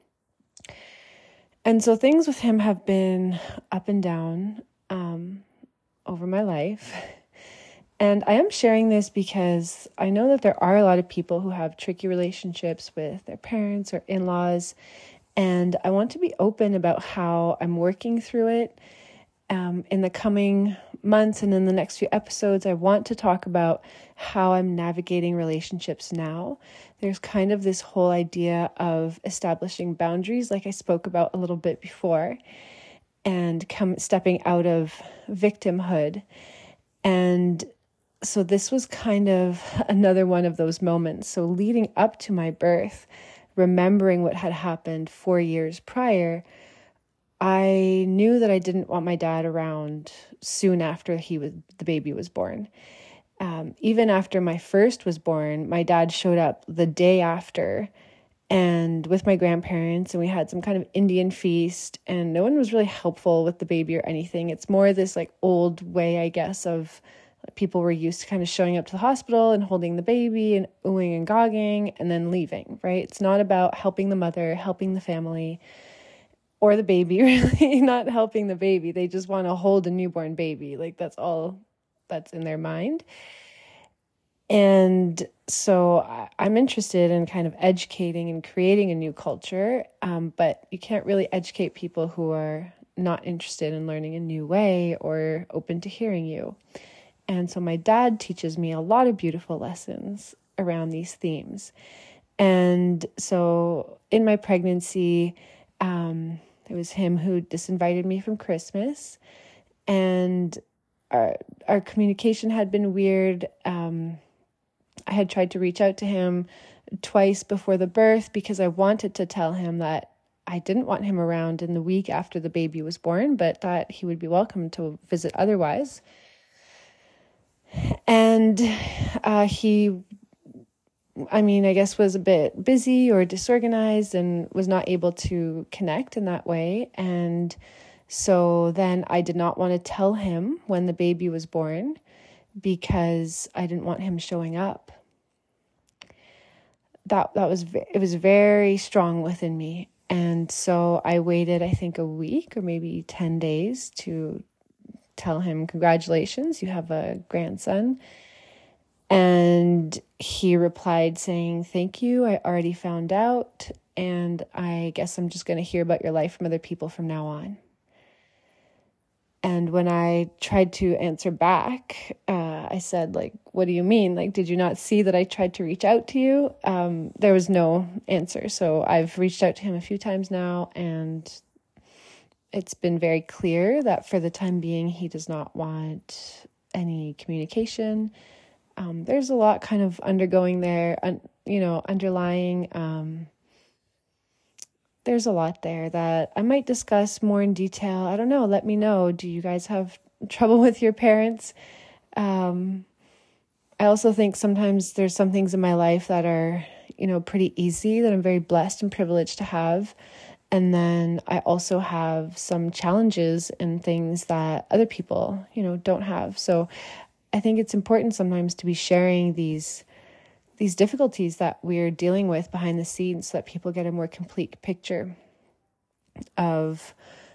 And so things with him have been up and down over my life. And I am sharing this because I know that there are a lot of people who have tricky relationships with their parents or in-laws. And I want to be open about how I'm working through it. In the coming months and in the next few episodes, I want to talk about how I'm navigating relationships now. There's kind of this whole idea of establishing boundaries, like I spoke about a little bit before, and stepping out of victimhood. And so this was kind of another one of those moments. So leading up to my birth, remembering what had happened 4 years prior, I knew that I didn't want my dad around soon after the baby was born. Even after my first was born, my dad showed up the day after and with my grandparents, and we had some kind of Indian feast, and no one was really helpful with the baby or anything. It's more this like old way, I guess, of people were used to kind of showing up to the hospital and holding the baby and oohing and gogging and then leaving, right? It's not about helping the mother, helping the family, or the baby, really, not helping the baby. They just want to hold a newborn baby. Like that's all that's in their mind. And so I'm interested in kind of educating and creating a new culture, but you can't really educate people who are not interested in learning a new way or open to hearing you. And so my dad teaches me a lot of beautiful lessons around these themes. And so in my pregnancy, it was him who disinvited me from Christmas, and our communication had been weird. I had tried to reach out to him twice before the birth because I wanted to tell him that I didn't want him around in the week after the baby was born, but that he would be welcome to visit otherwise. And he, I guess, was a bit busy or disorganized and was not able to connect in that way. And so then I did not want to tell him when the baby was born because I didn't want him showing up. It was very strong within me. And so I waited, I think, a week or maybe 10 days to tell him, congratulations, you have a grandson. And he replied saying, thank you, I already found out, and I guess I'm just going to hear about your life from other people from now on. And when I tried to answer back, I said, like, what do you mean? Like, did you not see that I tried to reach out to you? There was no answer. So I've reached out to him a few times now, and it's been very clear that for the time being, he does not want any communication. There's a lot kind of undergoing there, underlying. There's a lot there that I might discuss more in detail. I don't know. Let me know. Do you guys have trouble with your parents? I also think sometimes there's some things in my life that are, pretty easy, that I'm very blessed and privileged to have. And then I also have some challenges and things that other people, don't have. So I think it's important sometimes to be sharing these difficulties that we're dealing with behind the scenes so that people get a more complete picture of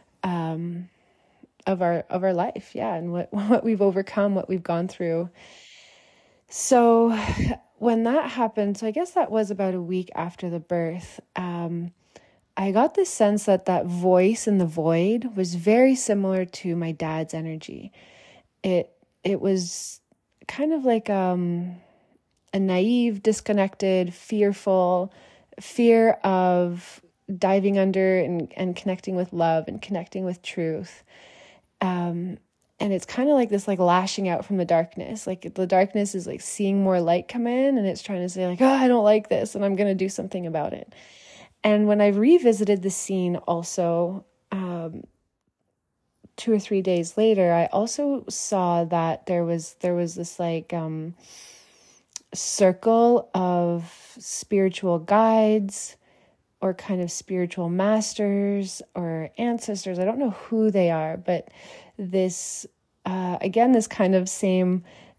our life, and what we've overcome, what we've gone through. So when that happened, so I guess that was about a week after the birth, I got this sense that voice in the void was very similar to my dad's energy. It was kind of like a naive, disconnected, fearful fear of diving under and connecting with love and connecting with truth. And it's kind of like this, like lashing out from the darkness. Like the darkness is like seeing more light come in, and it's trying to say like, oh, I don't like this, and I'm going to do something about it. And when I revisited the scene also, 2 or 3 days later, I also saw that there was this like circle of spiritual guides or kind of spiritual masters or ancestors. I don't know who they are, but this, again, this kind of same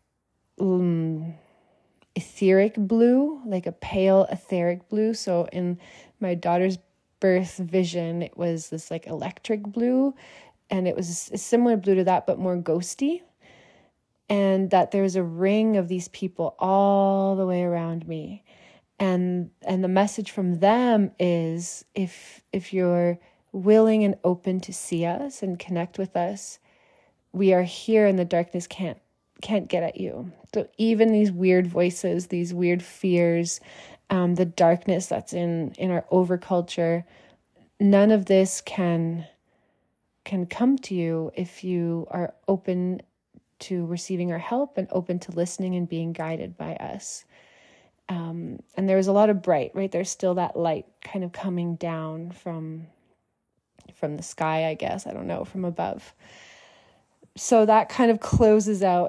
etheric blue, like a pale etheric blue. So in my daughter's birth vision, it was this like electric blue, and it was a similar blue to that, but more ghosty. And that there's a ring of these people all the way around me. And the message from them is, if you're willing and open to see us and connect with us, we are here, and the darkness can't get at you. So even these weird voices, these weird fears, the darkness that's in our overculture, none of this can come to you if you are open to receiving our help and open to listening and being guided by us. And there was a lot of bright, right? There's still that light kind of coming down from the sky, I guess. I don't know, from above. So that kind of closes out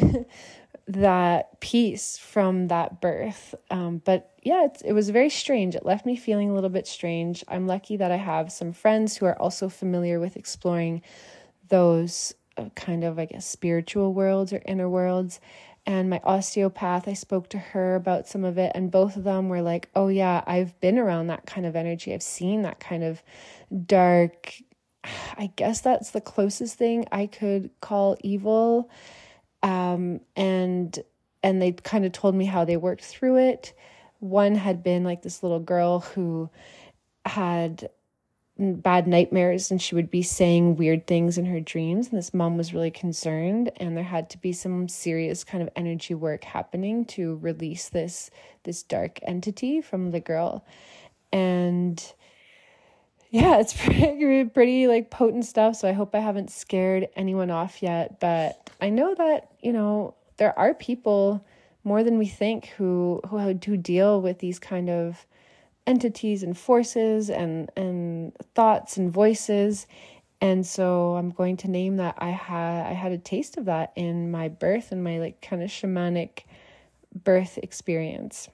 that piece from that birth. But yeah, it was very strange. It left me feeling a little bit strange. I'm lucky that I have some friends who are also familiar with exploring those kind of, I guess, spiritual worlds or inner worlds. And my osteopath, I spoke to her about some of it, and both of them were like, oh yeah, I've been around that kind of energy. I've seen that kind of dark, I guess that's the closest thing I could call evil. And they kind of told me how they worked through it. One had been like this little girl who had bad nightmares, and she would be saying weird things in her dreams. And this mom was really concerned, and there had to be some serious kind of energy work happening to release this dark entity from the girl. And yeah, it's pretty like potent stuff. So I hope I haven't scared anyone off yet, but I know that, there are people more than we think who deal with these kind of entities and forces and thoughts and voices. And so I'm going to name that I had a taste of that in my birth and my like kind of shamanic birth experience.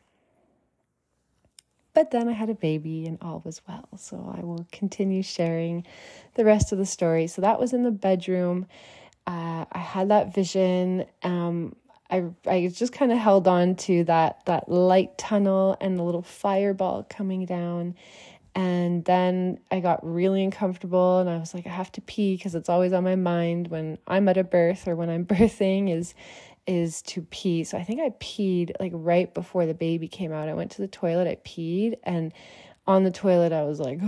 But then I had a baby and all was well. So I will continue sharing the rest of the story. So that was in the bedroom. I had that vision. I just kind of held on to that light tunnel and the little fireball coming down. And then I got really uncomfortable and I was like, I have to pee, because it's always on my mind when I'm at a birth or when I'm birthing is to pee. So I think I peed like right before the baby came out. I went to the toilet, I peed, and on the toilet I was like,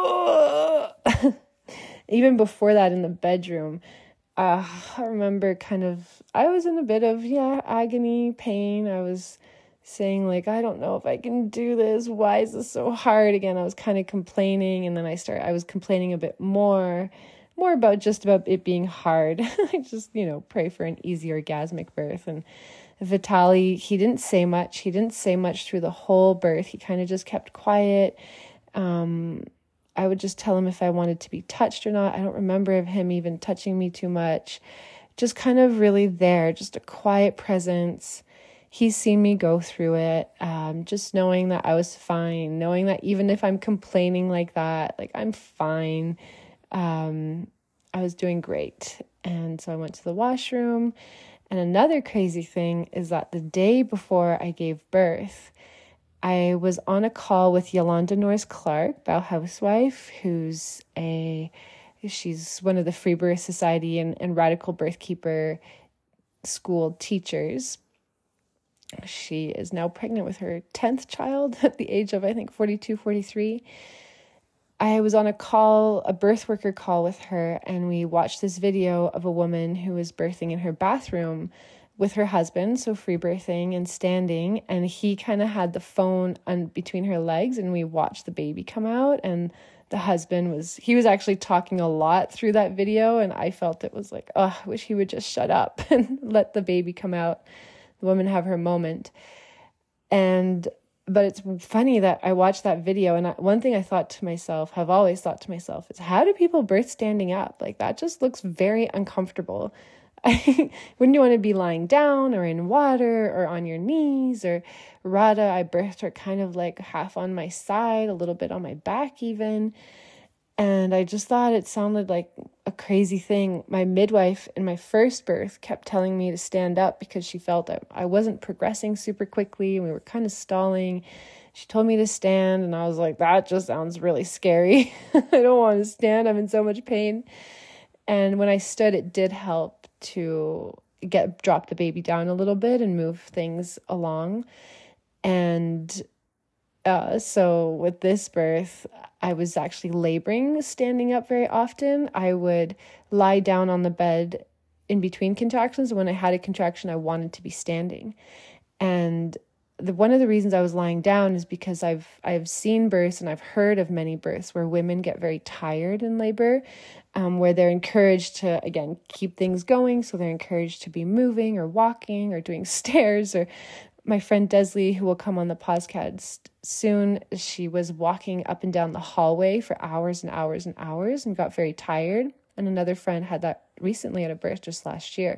even before that in the bedroom, I remember I was in a bit of, agony, pain. I was saying like, I don't know if I can do this. Why is this so hard? Again, I was kind of complaining, and then I was complaining a bit more about it being hard. I just, pray for an easy orgasmic birth. And Vitali, he didn't say much. He didn't say much through the whole birth. He kind of just kept quiet. I would just tell him if I wanted to be touched or not. I don't remember of him even touching me too much. Just kind of really there, just a quiet presence. He's seen me go through it, just knowing that I was fine, knowing that even if I'm complaining like that, like I'm fine. I was doing great. And so I went to the washroom. And another crazy thing is that the day before I gave birth, I was on a call with Yolanda Norris Clark, Bow Housewife, she's one of the Free Birth Society and Radical Birth Keeper school teachers. She is now pregnant with her 10th child at the age of, I think, 42, 43. I was on a birth worker call with her, and we watched this video of a woman who was birthing in her bathroom with her husband, so free birthing and standing, and he kind of had the phone between her legs, and we watched the baby come out, and the husband was actually talking a lot through that video, and I felt it was like, oh, I wish he would just shut up and let the baby come out, the woman have her moment. But it's funny that I watched that video, and one thing have always thought to myself, is how do people birth standing up? Like, that just looks very uncomfortable. Wouldn't you want to be lying down or in water or on your knees? Or Rada, I birthed her kind of like half on my side, a little bit on my back even. And I just thought it sounded like a crazy thing. My midwife in my first birth kept telling me to stand up because she felt that I wasn't progressing super quickly and we were kind of stalling. She told me to stand, and I was like, that just sounds really scary. I don't want to stand. I'm in so much pain. And when I stood, it did help to drop the baby down a little bit and move things along. And so with this birth, I was actually laboring standing up very often. I would lie down on the bed in between contractions. When I had a contraction, I wanted to be standing. And one of the reasons I was lying down is because I've seen births, and I've heard of many births where women get very tired in labor, where they're encouraged to, again, keep things going. So they're encouraged to be moving or walking or doing stairs. Or my friend Desley, who will come on the podcast soon, she was walking up and down the hallway for hours and hours and hours and got very tired. And another friend had that recently at a birth just last year.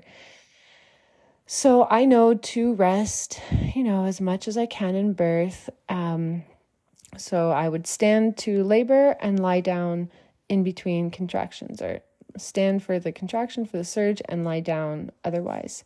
So I know to rest, as much as I can in birth. So I would stand to labor and lie down in between contractions, or stand for the contraction, for the surge, and lie down otherwise.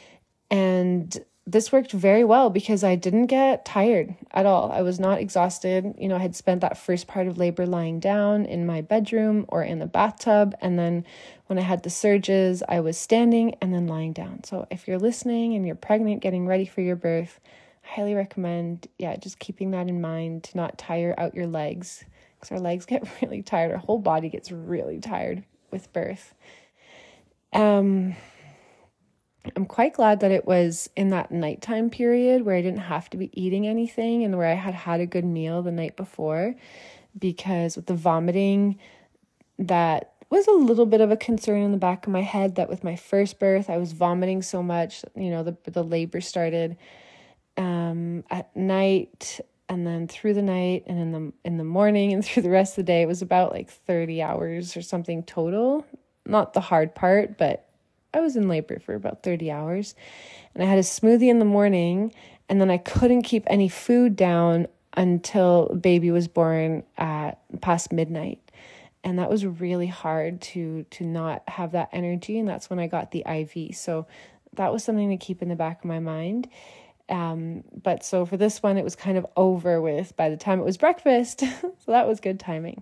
And this worked very well because I didn't get tired at all. I was not exhausted. I had spent that first part of labor lying down in my bedroom or in the bathtub. And then when I had the surges, I was standing and then lying down. So if you're listening and you're pregnant, getting ready for your birth, I highly recommend, just keeping that in mind, to not tire out your legs because our legs get really tired. Our whole body gets really tired with birth. I'm quite glad that it was in that nighttime period where I didn't have to be eating anything and where I had a good meal the night before, because with the vomiting, that was a little bit of a concern in the back of my head, that with my first birth, I was vomiting so much. The labor started at night, and then through the night, and in the morning, and through the rest of the day. It was about like 30 hours or something total. Not the hard part, but I was in labor for about 30 hours. And I had a smoothie in the morning, and then I couldn't keep any food down until baby was born at past midnight. And that was really hard to not have that energy. And that's when I got the IV. So that was something to keep in the back of my mind. But so for this one, it was kind of over with by the time it was breakfast. So that was good timing.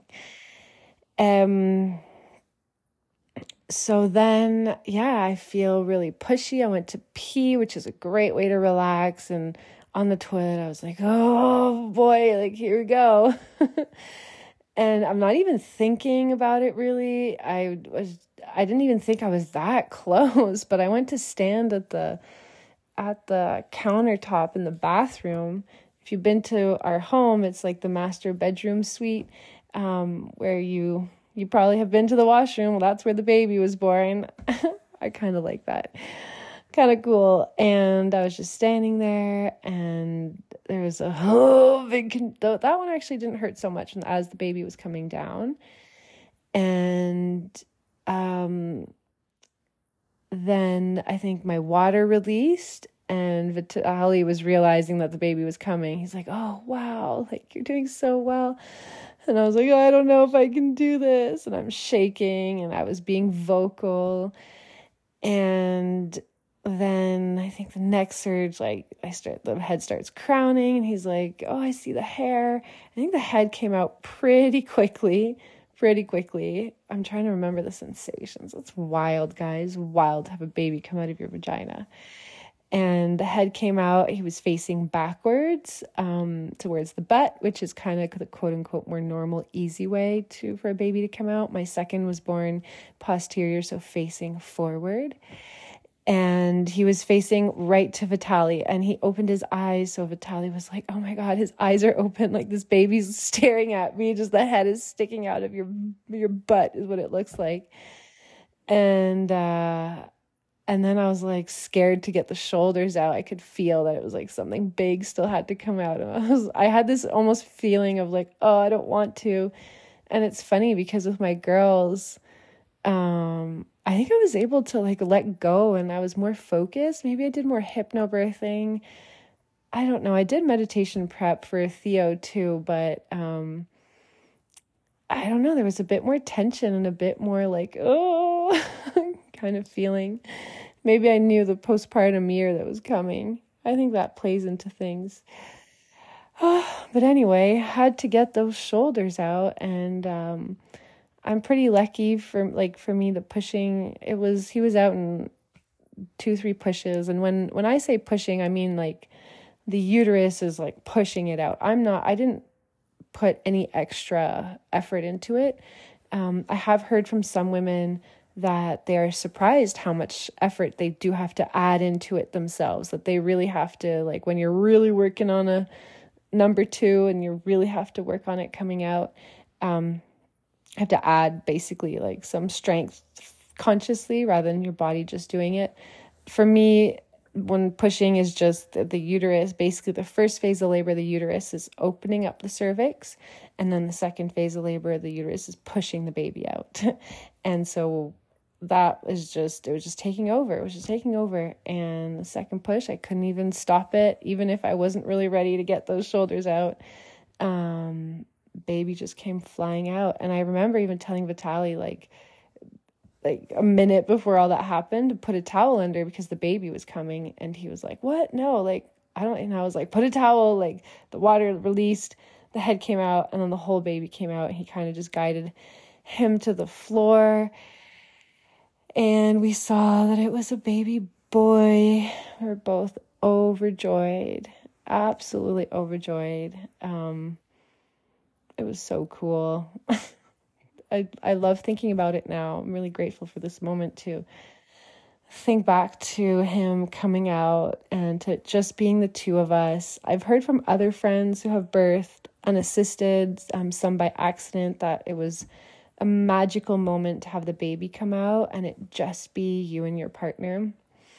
So then, I feel really pushy. I went to pee, which is a great way to relax. And on the toilet, I was like, oh boy, like, here we go. And I'm not even thinking about it really. I didn't even think I was that close, but I went to stand at the countertop in the bathroom. If you've been to our home, it's like the master bedroom suite, where you probably have been to the washroom. Well, that's where the baby was born. I kind of like that. Kind of cool. And I was just standing there, and there was a that one actually didn't hurt so much as the baby was coming down. And then I think my water released, and Vitali was realizing that the baby was coming. He's like, oh, wow, like, you're doing so well. And I was like, oh, I don't know if I can do this. And I'm shaking, and I was being vocal. And then I think the next surge, like, the head starts crowning, and he's like, oh, I see the hair. I think the head came out pretty quickly. I'm trying to remember the sensations. It's wild, guys. Wild to have a baby come out of your vagina. And the head came out. He was facing backwards towards the butt, which is kind of the quote-unquote more normal, easy way for a baby to come out. My second was born posterior, so facing forward. And he was facing right to Vitali, and he opened his eyes. So Vitali was like, oh my God, his eyes are open. Like, this baby's staring at me. Just the head is sticking out of your butt is what it looks like. And then I was like scared to get the shoulders out. I could feel that it was like something big still had to come out. And I had this almost feeling of like, oh, I don't want to. And it's funny because with my girls, I think I was able to like let go, and I was more focused. Maybe I did more hypnobirthing. I don't know. I did meditation prep for Theo too, but I don't know. There was a bit more tension and a bit more like, oh, kind of feeling. Maybe I knew the postpartum year that was coming. I think that plays into things. But anyway, had to get those shoulders out, and I'm pretty lucky for me, the pushing, he was out in 2-3 pushes. And when I say pushing, I mean like the uterus is like pushing it out. I didn't put any extra effort into it. I have heard from some women that they are surprised how much effort they do have to add into it themselves, that they really have to, like, when you're really working on a number 2 and you really have to work on it coming out, have to add basically like some strength consciously rather than your body just doing it. For me, when pushing is just the uterus, basically the first phase of labor, the uterus is opening up the cervix. And then the second phase of labor, the uterus is pushing the baby out. And so it was just taking over. It was just taking over. And the second push, I couldn't even stop it, even if I wasn't really ready to get those shoulders out. Baby just came flying out. And I remember even telling Vitali like a minute before all that happened to put a towel under because the baby was coming. And he was like, what? No, like, I don't. And I was like, put a towel. Like, the water released, the head came out, and then the whole baby came out. And he kind of just guided him to the floor. And we saw that it was a baby boy. We were both overjoyed, absolutely overjoyed. It was so cool. I love thinking about it now. I'm really grateful for this moment to think back to him coming out and to just being the two of us. I've heard from other friends who have birthed unassisted, some by accident, that it was a magical moment to have the baby come out and it just be you and your partner.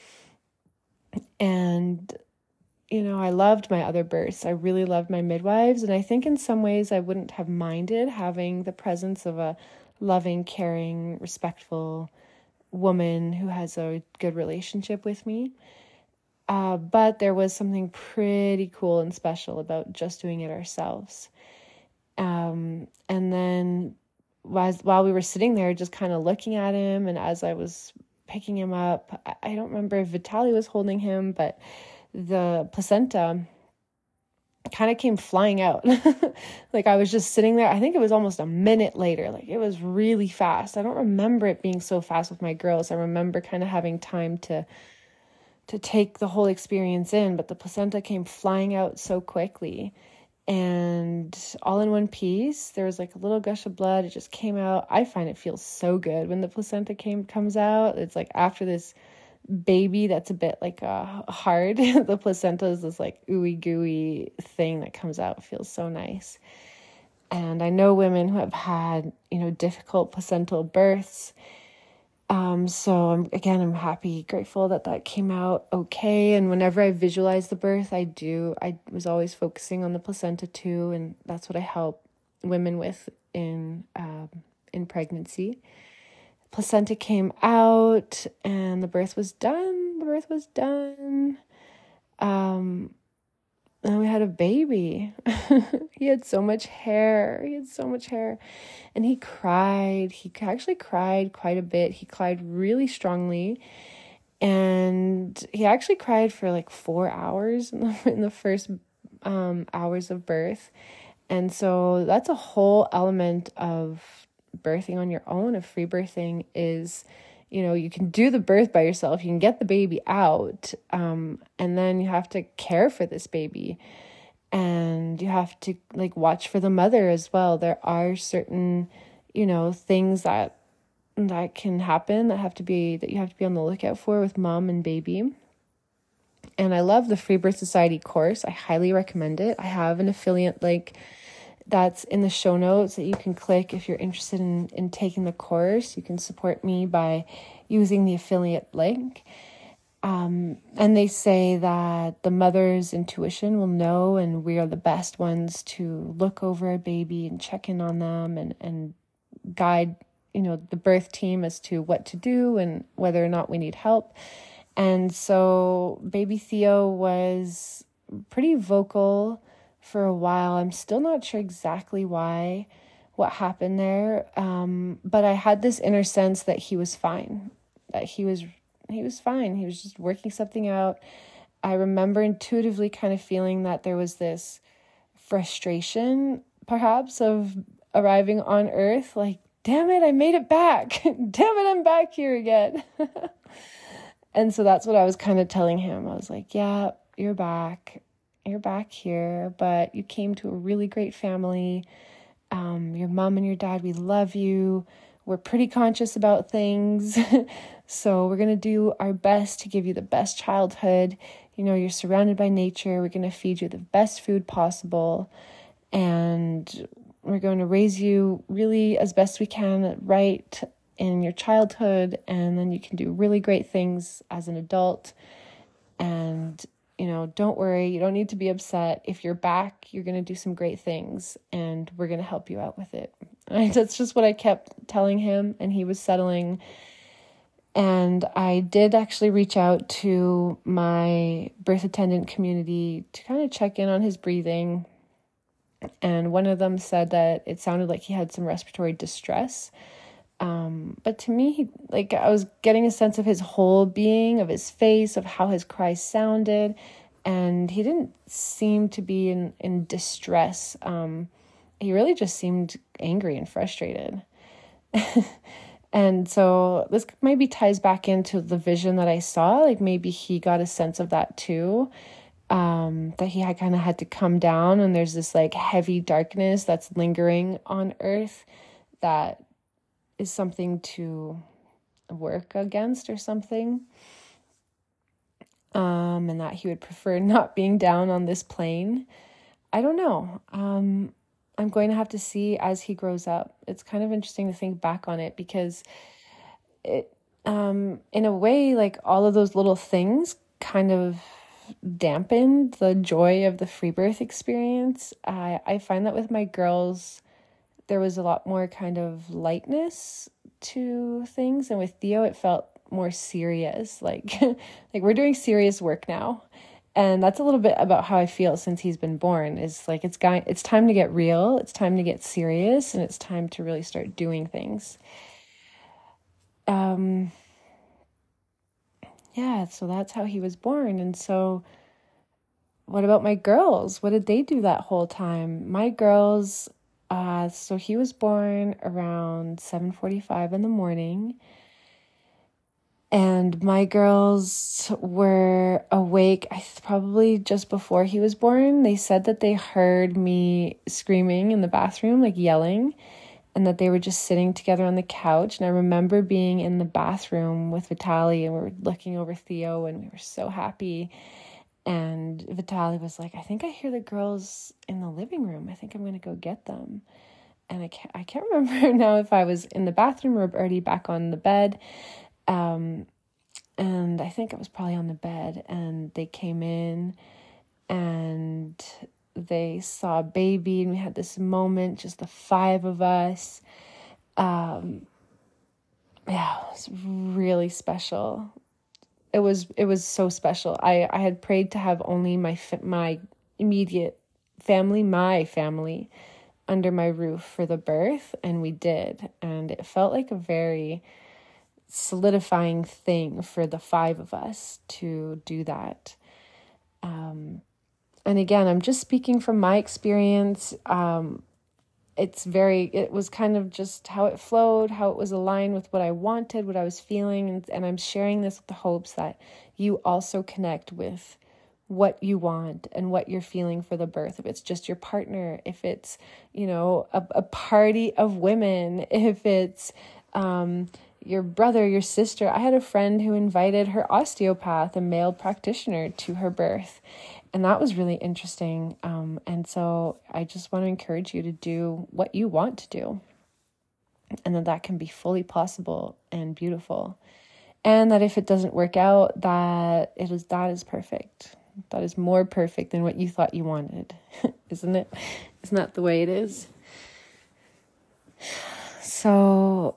And, you know, I loved my other births. I really loved my midwives. And I think in some ways I wouldn't have minded having the presence of a loving, caring, respectful woman who has a good relationship with me. But there was something pretty cool and special about just doing it ourselves. And then while we were sitting there just kind of looking at him, and as I was picking him up, I don't remember if Vitaly was holding him, but the placenta kind of came flying out. Like I was just sitting there. I think it was almost a minute later. Like it was really fast. I don't remember it being so fast with my girls. I remember kind of having time to take the whole experience in, but the placenta came flying out so quickly. And all in one piece, there was like a little gush of blood. It just came out. I find it feels so good when the placenta comes out. It's like after this baby that's a bit like hard, the placenta is this like ooey gooey thing that comes out. It feels so nice. And I know women who have had, you know, difficult placental births. So I'm happy, grateful that came out okay. And whenever I visualize the birth, I was always focusing on the placenta too. And that's what I help women with in pregnancy. Placenta came out and the birth was done. And we had a baby. He had so much hair. And he cried. He actually cried quite a bit. He cried really strongly. And he actually cried for like 4 hours in the first hours of birth. And so that's a whole element of birthing on your own, of free birthing, is, you know, you can do the birth by yourself. You can get the baby out. And then you have to care for this baby. And you have to like watch for the mother as well. There are certain, you know, things that can happen that you have to be on the lookout for with mom and baby. And I love the Free Birth Society course. I highly recommend it. I have an affiliate link that's in the show notes that you can click if you're interested in taking the course. You can support me by using the affiliate link. And they say that the mother's intuition will know, and we are the best ones to look over a baby and check in on them and guide, you know, the birth team as to what to do and whether or not we need help. And so baby Theo was pretty vocal for a while. I'm still not sure exactly what happened there. But I had this inner sense that he was fine, that he was fine. He was just working something out. I remember intuitively kind of feeling that there was this frustration, perhaps, of arriving on Earth. Like, damn it, I made it back. Damn it, I'm back here again. And so that's what I was kind of telling him. I was like, yeah, you're back. You're back here, but you came to a really great family. Your mom and your dad, we love you. We're pretty conscious about things. So we're going to do our best to give you the best childhood. You know, you're surrounded by nature. We're going to feed you the best food possible. And we're going to raise you really as best we can right in your childhood. And then you can do really great things as an adult. And, you know, don't worry. You don't need to be upset. If you're back, you're going to do some great things. And we're going to help you out with it. And that's just what I kept telling him. And he was settling. And I did actually reach out to my birth attendant community to kind of check in on his breathing. And one of them said that it sounded like he had some respiratory distress. But to me, I was getting a sense of his whole being, of his face, of how his cries sounded. And he didn't seem to be in distress. He really just seemed angry and frustrated. And so this maybe ties back into the vision that I saw. Like maybe he got a sense of that too. that he had kind of had to come down, and there's this like heavy darkness that's lingering on earth that is something to work against or something. And that he would prefer not being down on this plane. I don't know. I'm going to have to see as he grows up. It's kind of interesting to think back on it, because it, in a way, like all of those little things kind of dampened the joy of the free birth experience. I find that with my girls, there was a lot more kind of lightness to things, and with Theo, it felt more serious. Like, like we're doing serious work now. And that's a little bit about how I feel since he's been born, is like, it's time to get real, it's time to get serious, and it's time to really start doing things. Yeah, so that's how he was born. And so what about my girls? What did they do that whole time? My girls, so he was born around 7:45 in the morning. And my girls were awake probably just before he was born. They said that they heard me screaming in the bathroom, like yelling, and that they were just sitting together on the couch. And I remember being in the bathroom with Vitaly, and we were looking over Theo, and we were so happy. And Vitaly was like, I think I hear the girls in the living room. I think I'm going to go get them. And I can't remember now if I was in the bathroom or already back on the bed. And I think I was probably on the bed, and they came in and they saw a baby, and we had this moment, just the five of us. Yeah, it was really special. It was so special. I had prayed to have only my immediate family, my family, under my roof for the birth, and we did. And it felt like a very solidifying thing for the five of us to do that. And again, I'm just speaking from my experience. It was kind of just how it flowed, how it was aligned with what I wanted, what I was feeling. And I'm sharing this with the hopes that you also connect with what you want and what you're feeling for the birth. If it's just your partner, if it's, a party of women, if it's, your brother, your sister. I had a friend who invited her osteopath, a male practitioner, to her birth. And that was really interesting. And so I just want to encourage you to do what you want to do. And that can be fully possible and beautiful. And that if it doesn't work out, that is perfect. That is more perfect than what you thought you wanted. Isn't it? Isn't that the way it is? So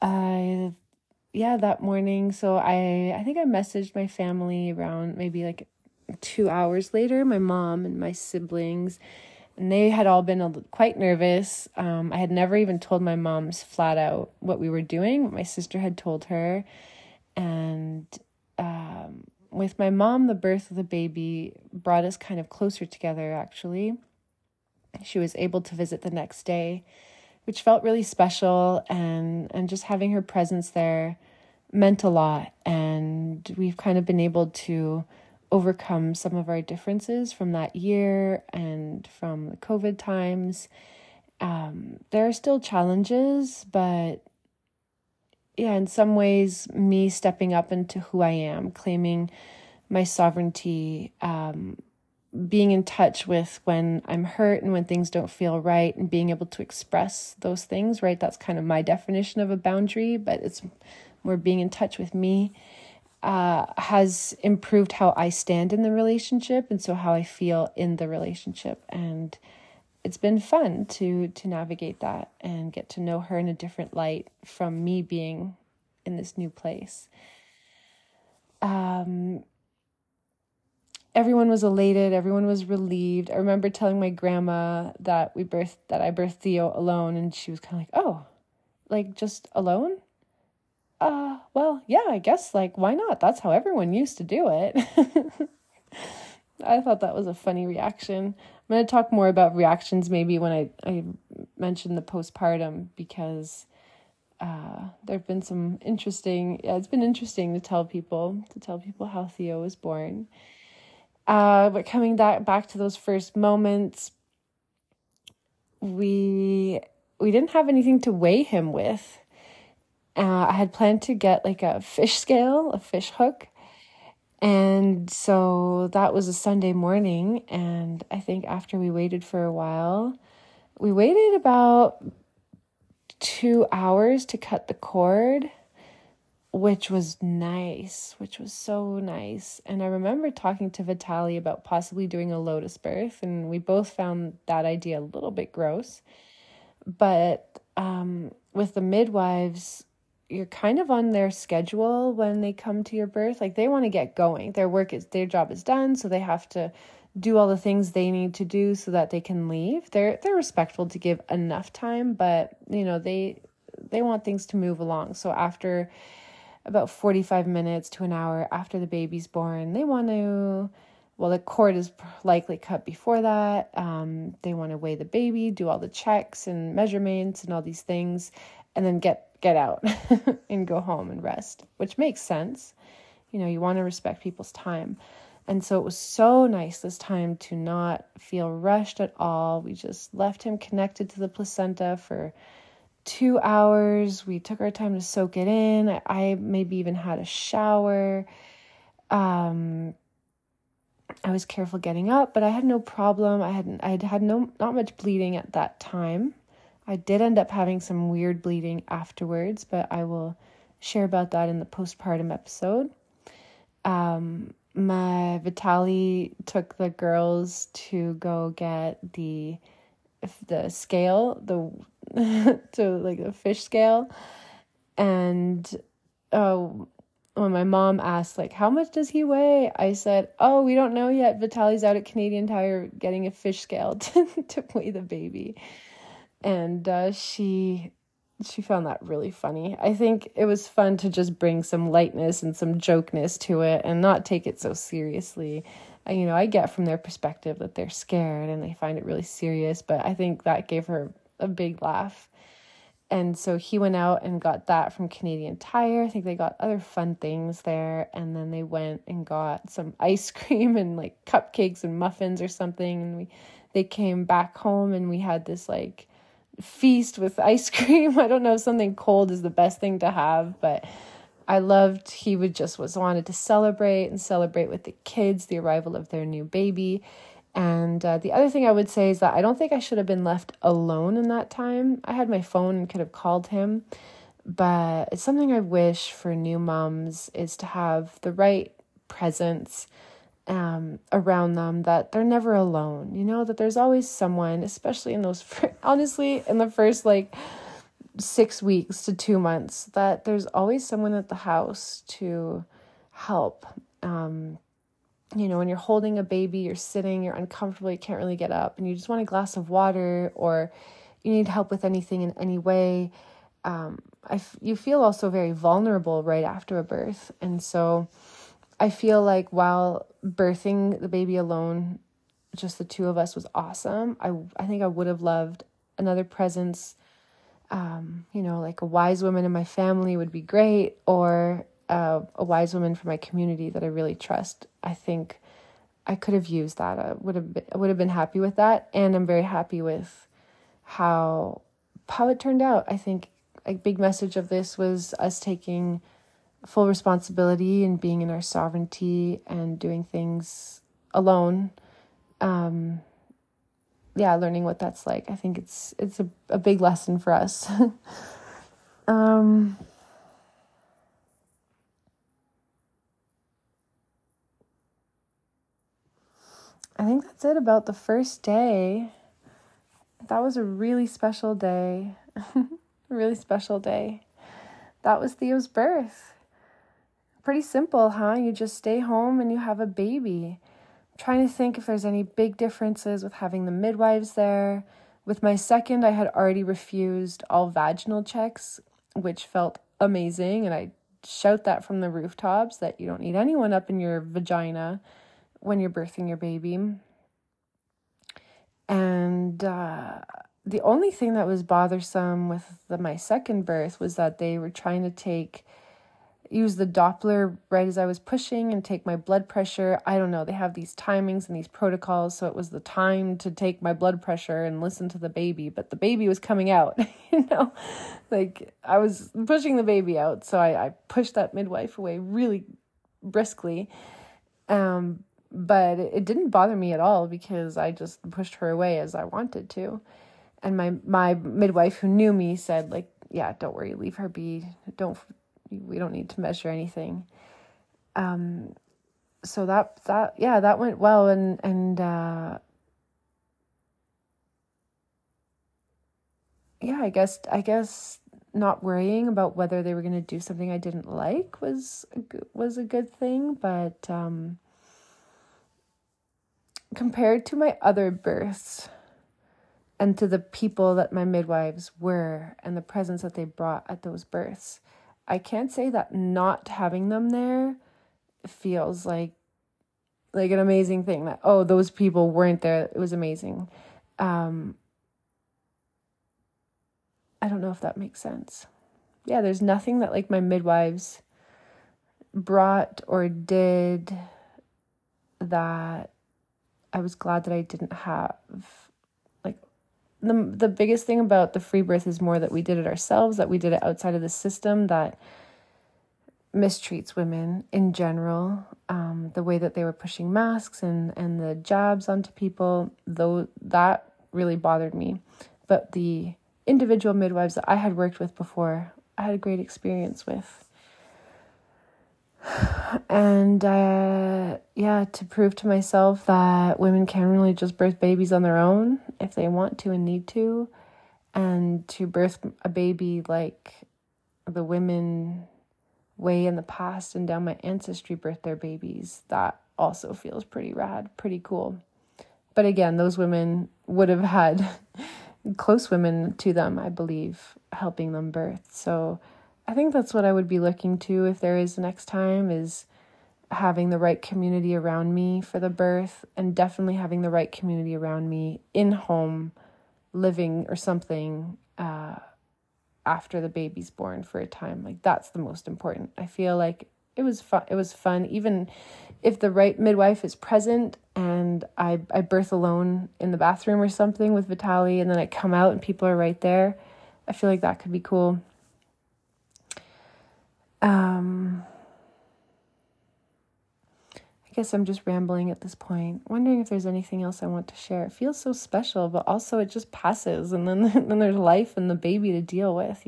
that morning, so I think I messaged my family around maybe like 2 hours later, my mom and my siblings, and they had all been quite nervous. I had never even told my mom's flat out what we were doing, what my sister had told her. And with my mom, the birth of the baby brought us kind of closer together, actually. She was able to visit the next day, which felt really special, and just having her presence there meant a lot. And we've kind of been able to overcome some of our differences from that year and from the COVID times. There are still challenges, but yeah, in some ways, me stepping up into who I am, claiming my sovereignty, being in touch with when I'm hurt and when things don't feel right, and being able to express those things, right? That's kind of my definition of a boundary, but it's more being in touch with me, has improved how I stand in the relationship, and so how I feel in the relationship. And it's been fun to navigate that and get to know her in a different light from me being in this new place. Everyone was elated. Everyone was relieved. I remember telling my grandma that I birthed Theo alone, and she was kind of like, "Oh, like just alone? Well, yeah, I guess, like, why not? That's how everyone used to do it." I thought that was a funny reaction. I'm going to talk more about reactions maybe when I mention the postpartum, because there have been some interesting, it's been interesting to tell people how Theo was born. But coming back to those first moments, we didn't have anything to weigh him with. I had planned to get like a fish scale, a fish hook. And so that was a Sunday morning. And I think after we waited for a while, we waited about 2 hours to cut the cord, which was so nice. And I remember talking to Vitaly about possibly doing a lotus birth, and we both found that idea a little bit gross. But with the midwives, you're kind of on their schedule when they come to your birth. Like, they want to get going. Their job is done, so they have to do all the things they need to do so that they can leave. They're respectful to give enough time, but they want things to move along. So after about 45 minutes to an hour after the baby's born, they want to, well, the cord is likely cut before that. They want to weigh the baby, do all the checks and measurements and all these things, and then get out and go home and rest, which makes sense. You want to respect people's time. And so it was so nice this time to not feel rushed at all. We just left him connected to the placenta for 2 hours. We took our time to soak it in. I maybe even had a shower. I was careful getting up, but I had no problem. I had not much bleeding at that time. I did end up having some weird bleeding afterwards, but I will share about that in the postpartum episode. My Vitaly took the girls to go get the scale, to like the fish scale, and when my mom asked, like, how much does he weigh, I said, oh, we don't know yet. Vitaly's out at Canadian Tire getting a fish scale to weigh the baby. And she found that really funny. I think it was fun to just bring some lightness and some jokeness to it and not take it so seriously. I get from their perspective that they're scared and they find it really serious, but I think that gave her a big laugh. And so he went out and got that from Canadian Tire. I think they got other fun things there. And then they went and got some ice cream and like cupcakes and muffins or something. And they came back home and we had this like feast with ice cream. I don't know if something cold is the best thing to have, but I loved, he wanted to celebrate with the kids, the arrival of their new baby. And the other thing I would say is that I don't think I should have been left alone in that time. I had my phone and could have called him, but it's something I wish for new moms is to have the right presence around them, that they're never alone, that there's always someone, especially in those, honestly, in the first like 6 weeks to 2 months, that there's always someone at the house to help. When you're holding a baby, you're sitting, you're uncomfortable, you can't really get up, and you just want a glass of water, or you need help with anything in any way. You feel also very vulnerable right after a birth. And so I feel like while birthing the baby alone, just the two of us, was awesome, I think I would have loved another presence. Like a wise woman in my family would be great, or a wise woman from my community that I really trust. I think I could have used that. I would have been happy with that, and I'm very happy with how it turned out. I think a big message of this was us taking full responsibility and being in our sovereignty and doing things alone. Learning what that's like. I think it's a big lesson for us. I think that's it about the first day. That was a really special day. A really special day. That was Theo's birth. Pretty simple, huh? You just stay home and you have a baby. I'm trying to think if there's any big differences with having the midwives there. With my second, I had already refused all vaginal checks, which felt amazing. And I shout that from the rooftops, that you don't need anyone up in your vagina when you're birthing your baby. And the only thing that was bothersome with my second birth was that they were trying to take use the Doppler right as I was pushing and take my blood pressure. I don't know. They have these timings and these protocols. So it was the time to take my blood pressure and listen to the baby. But the baby was coming out, like I was pushing the baby out. So I pushed that midwife away really briskly. But it didn't bother me at all because I just pushed her away as I wanted to. And my midwife who knew me said, like, yeah, don't worry, leave her be. We don't need to measure anything. So that went well. And I guess not worrying about whether they were going to do something I didn't like was a good thing. But, compared to my other births and to the people that my midwives were and the presence that they brought at those births, I can't say that not having them there feels like an amazing thing, that, oh, those people weren't there. It was amazing. I don't know if that makes sense. Yeah, there's nothing that like my midwives brought or did that I was glad that I didn't have. Like the biggest thing about the free birth is more that we did it ourselves, that we did it outside of the system that mistreats women in general. The way that they were pushing masks and the jabs onto people, though, that really bothered me. But the individual midwives that I had worked with before, I had a great experience with. And to prove to myself that women can really just birth babies on their own if they want to and need to, and to birth a baby like the women way in the past and down my ancestry birthed their babies, that also feels pretty rad, pretty cool. But again, those women would have had close women to them, I believe, helping them birth. So I think that's what I would be looking to if there is next time, is having the right community around me for the birth, and definitely having the right community around me in home living or something after the baby's born for a time. Like, that's the most important. I feel like it was fun, even if the right midwife is present and I birth alone in the bathroom or something with Vitaly, and then I come out and people are right there. I feel like that could be cool. I guess I'm just rambling at this point, wondering if there's anything else I want to share. It feels so special, but also it just passes, and then there's life and the baby to deal with,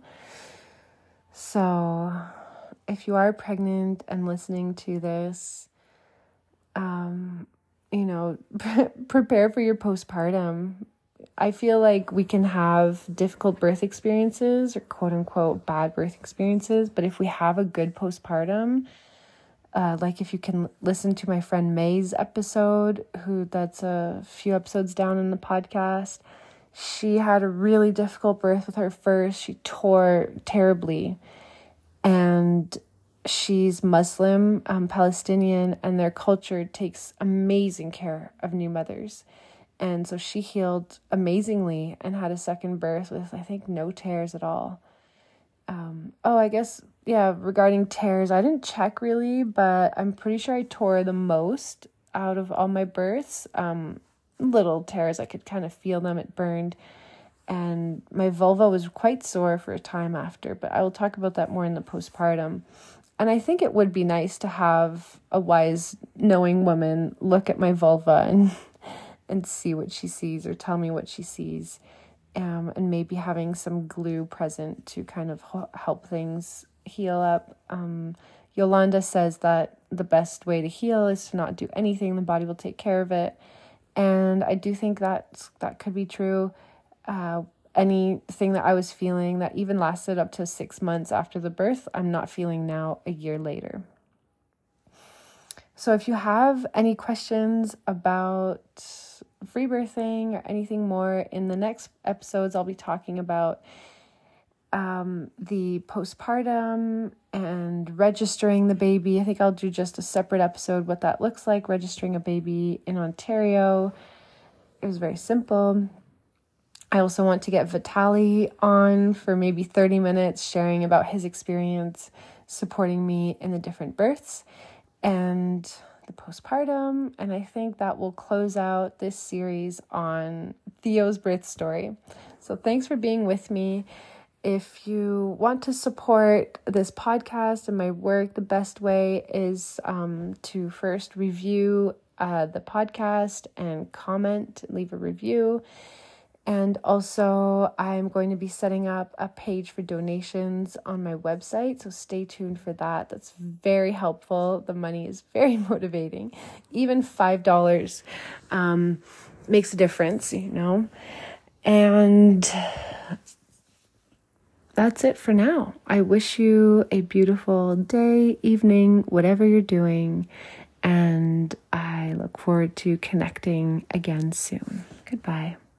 So if you are pregnant and listening to this, prepare for your postpartum. I feel like we can have difficult birth experiences or quote unquote bad birth experiences, but if we have a good postpartum, like if you can listen to my friend May's episode, that's a few episodes down in the podcast, she had a really difficult birth with her first. She tore terribly, and she's Muslim, Palestinian, and their culture takes amazing care of new mothers. And so she healed amazingly and had a second birth with, I think, no tears at all. Regarding tears, I didn't check really, but I'm pretty sure I tore the most out of all my births. Little tears, I could kind of feel them, it burned. And my vulva was quite sore for a time after, but I will talk about that more in the postpartum. And I think it would be nice to have a wise, knowing woman look at my vulva and see what she sees, or tell me what she sees. And maybe having some glue present to kind of help things heal up. Yolanda says that the best way to heal is to not do anything. The body will take care of it. And I do think that could be true. Anything that I was feeling that even lasted up to 6 months after the birth, I'm not feeling now a year later. So if you have any questions about free birthing or anything more, in the next episodes, I'll be talking about the postpartum and registering the baby. I think I'll do just a separate episode, what that looks like, registering a baby in Ontario. It was very simple. I also want to get Vitaly on for maybe 30 minutes sharing about his experience, supporting me in the different births and the postpartum. And I think that will close out this series on Theo's birth story. So thanks for being with me. If you want to support this podcast and my work, the best way is to first review the podcast and comment, leave a review. And also, I'm going to be setting up a page for donations on my website, so stay tuned for that. That's very helpful. The money is very motivating. Even $5 makes a difference, And that's it for now. I wish you a beautiful day, evening, whatever you're doing, and I look forward to connecting again soon. Goodbye.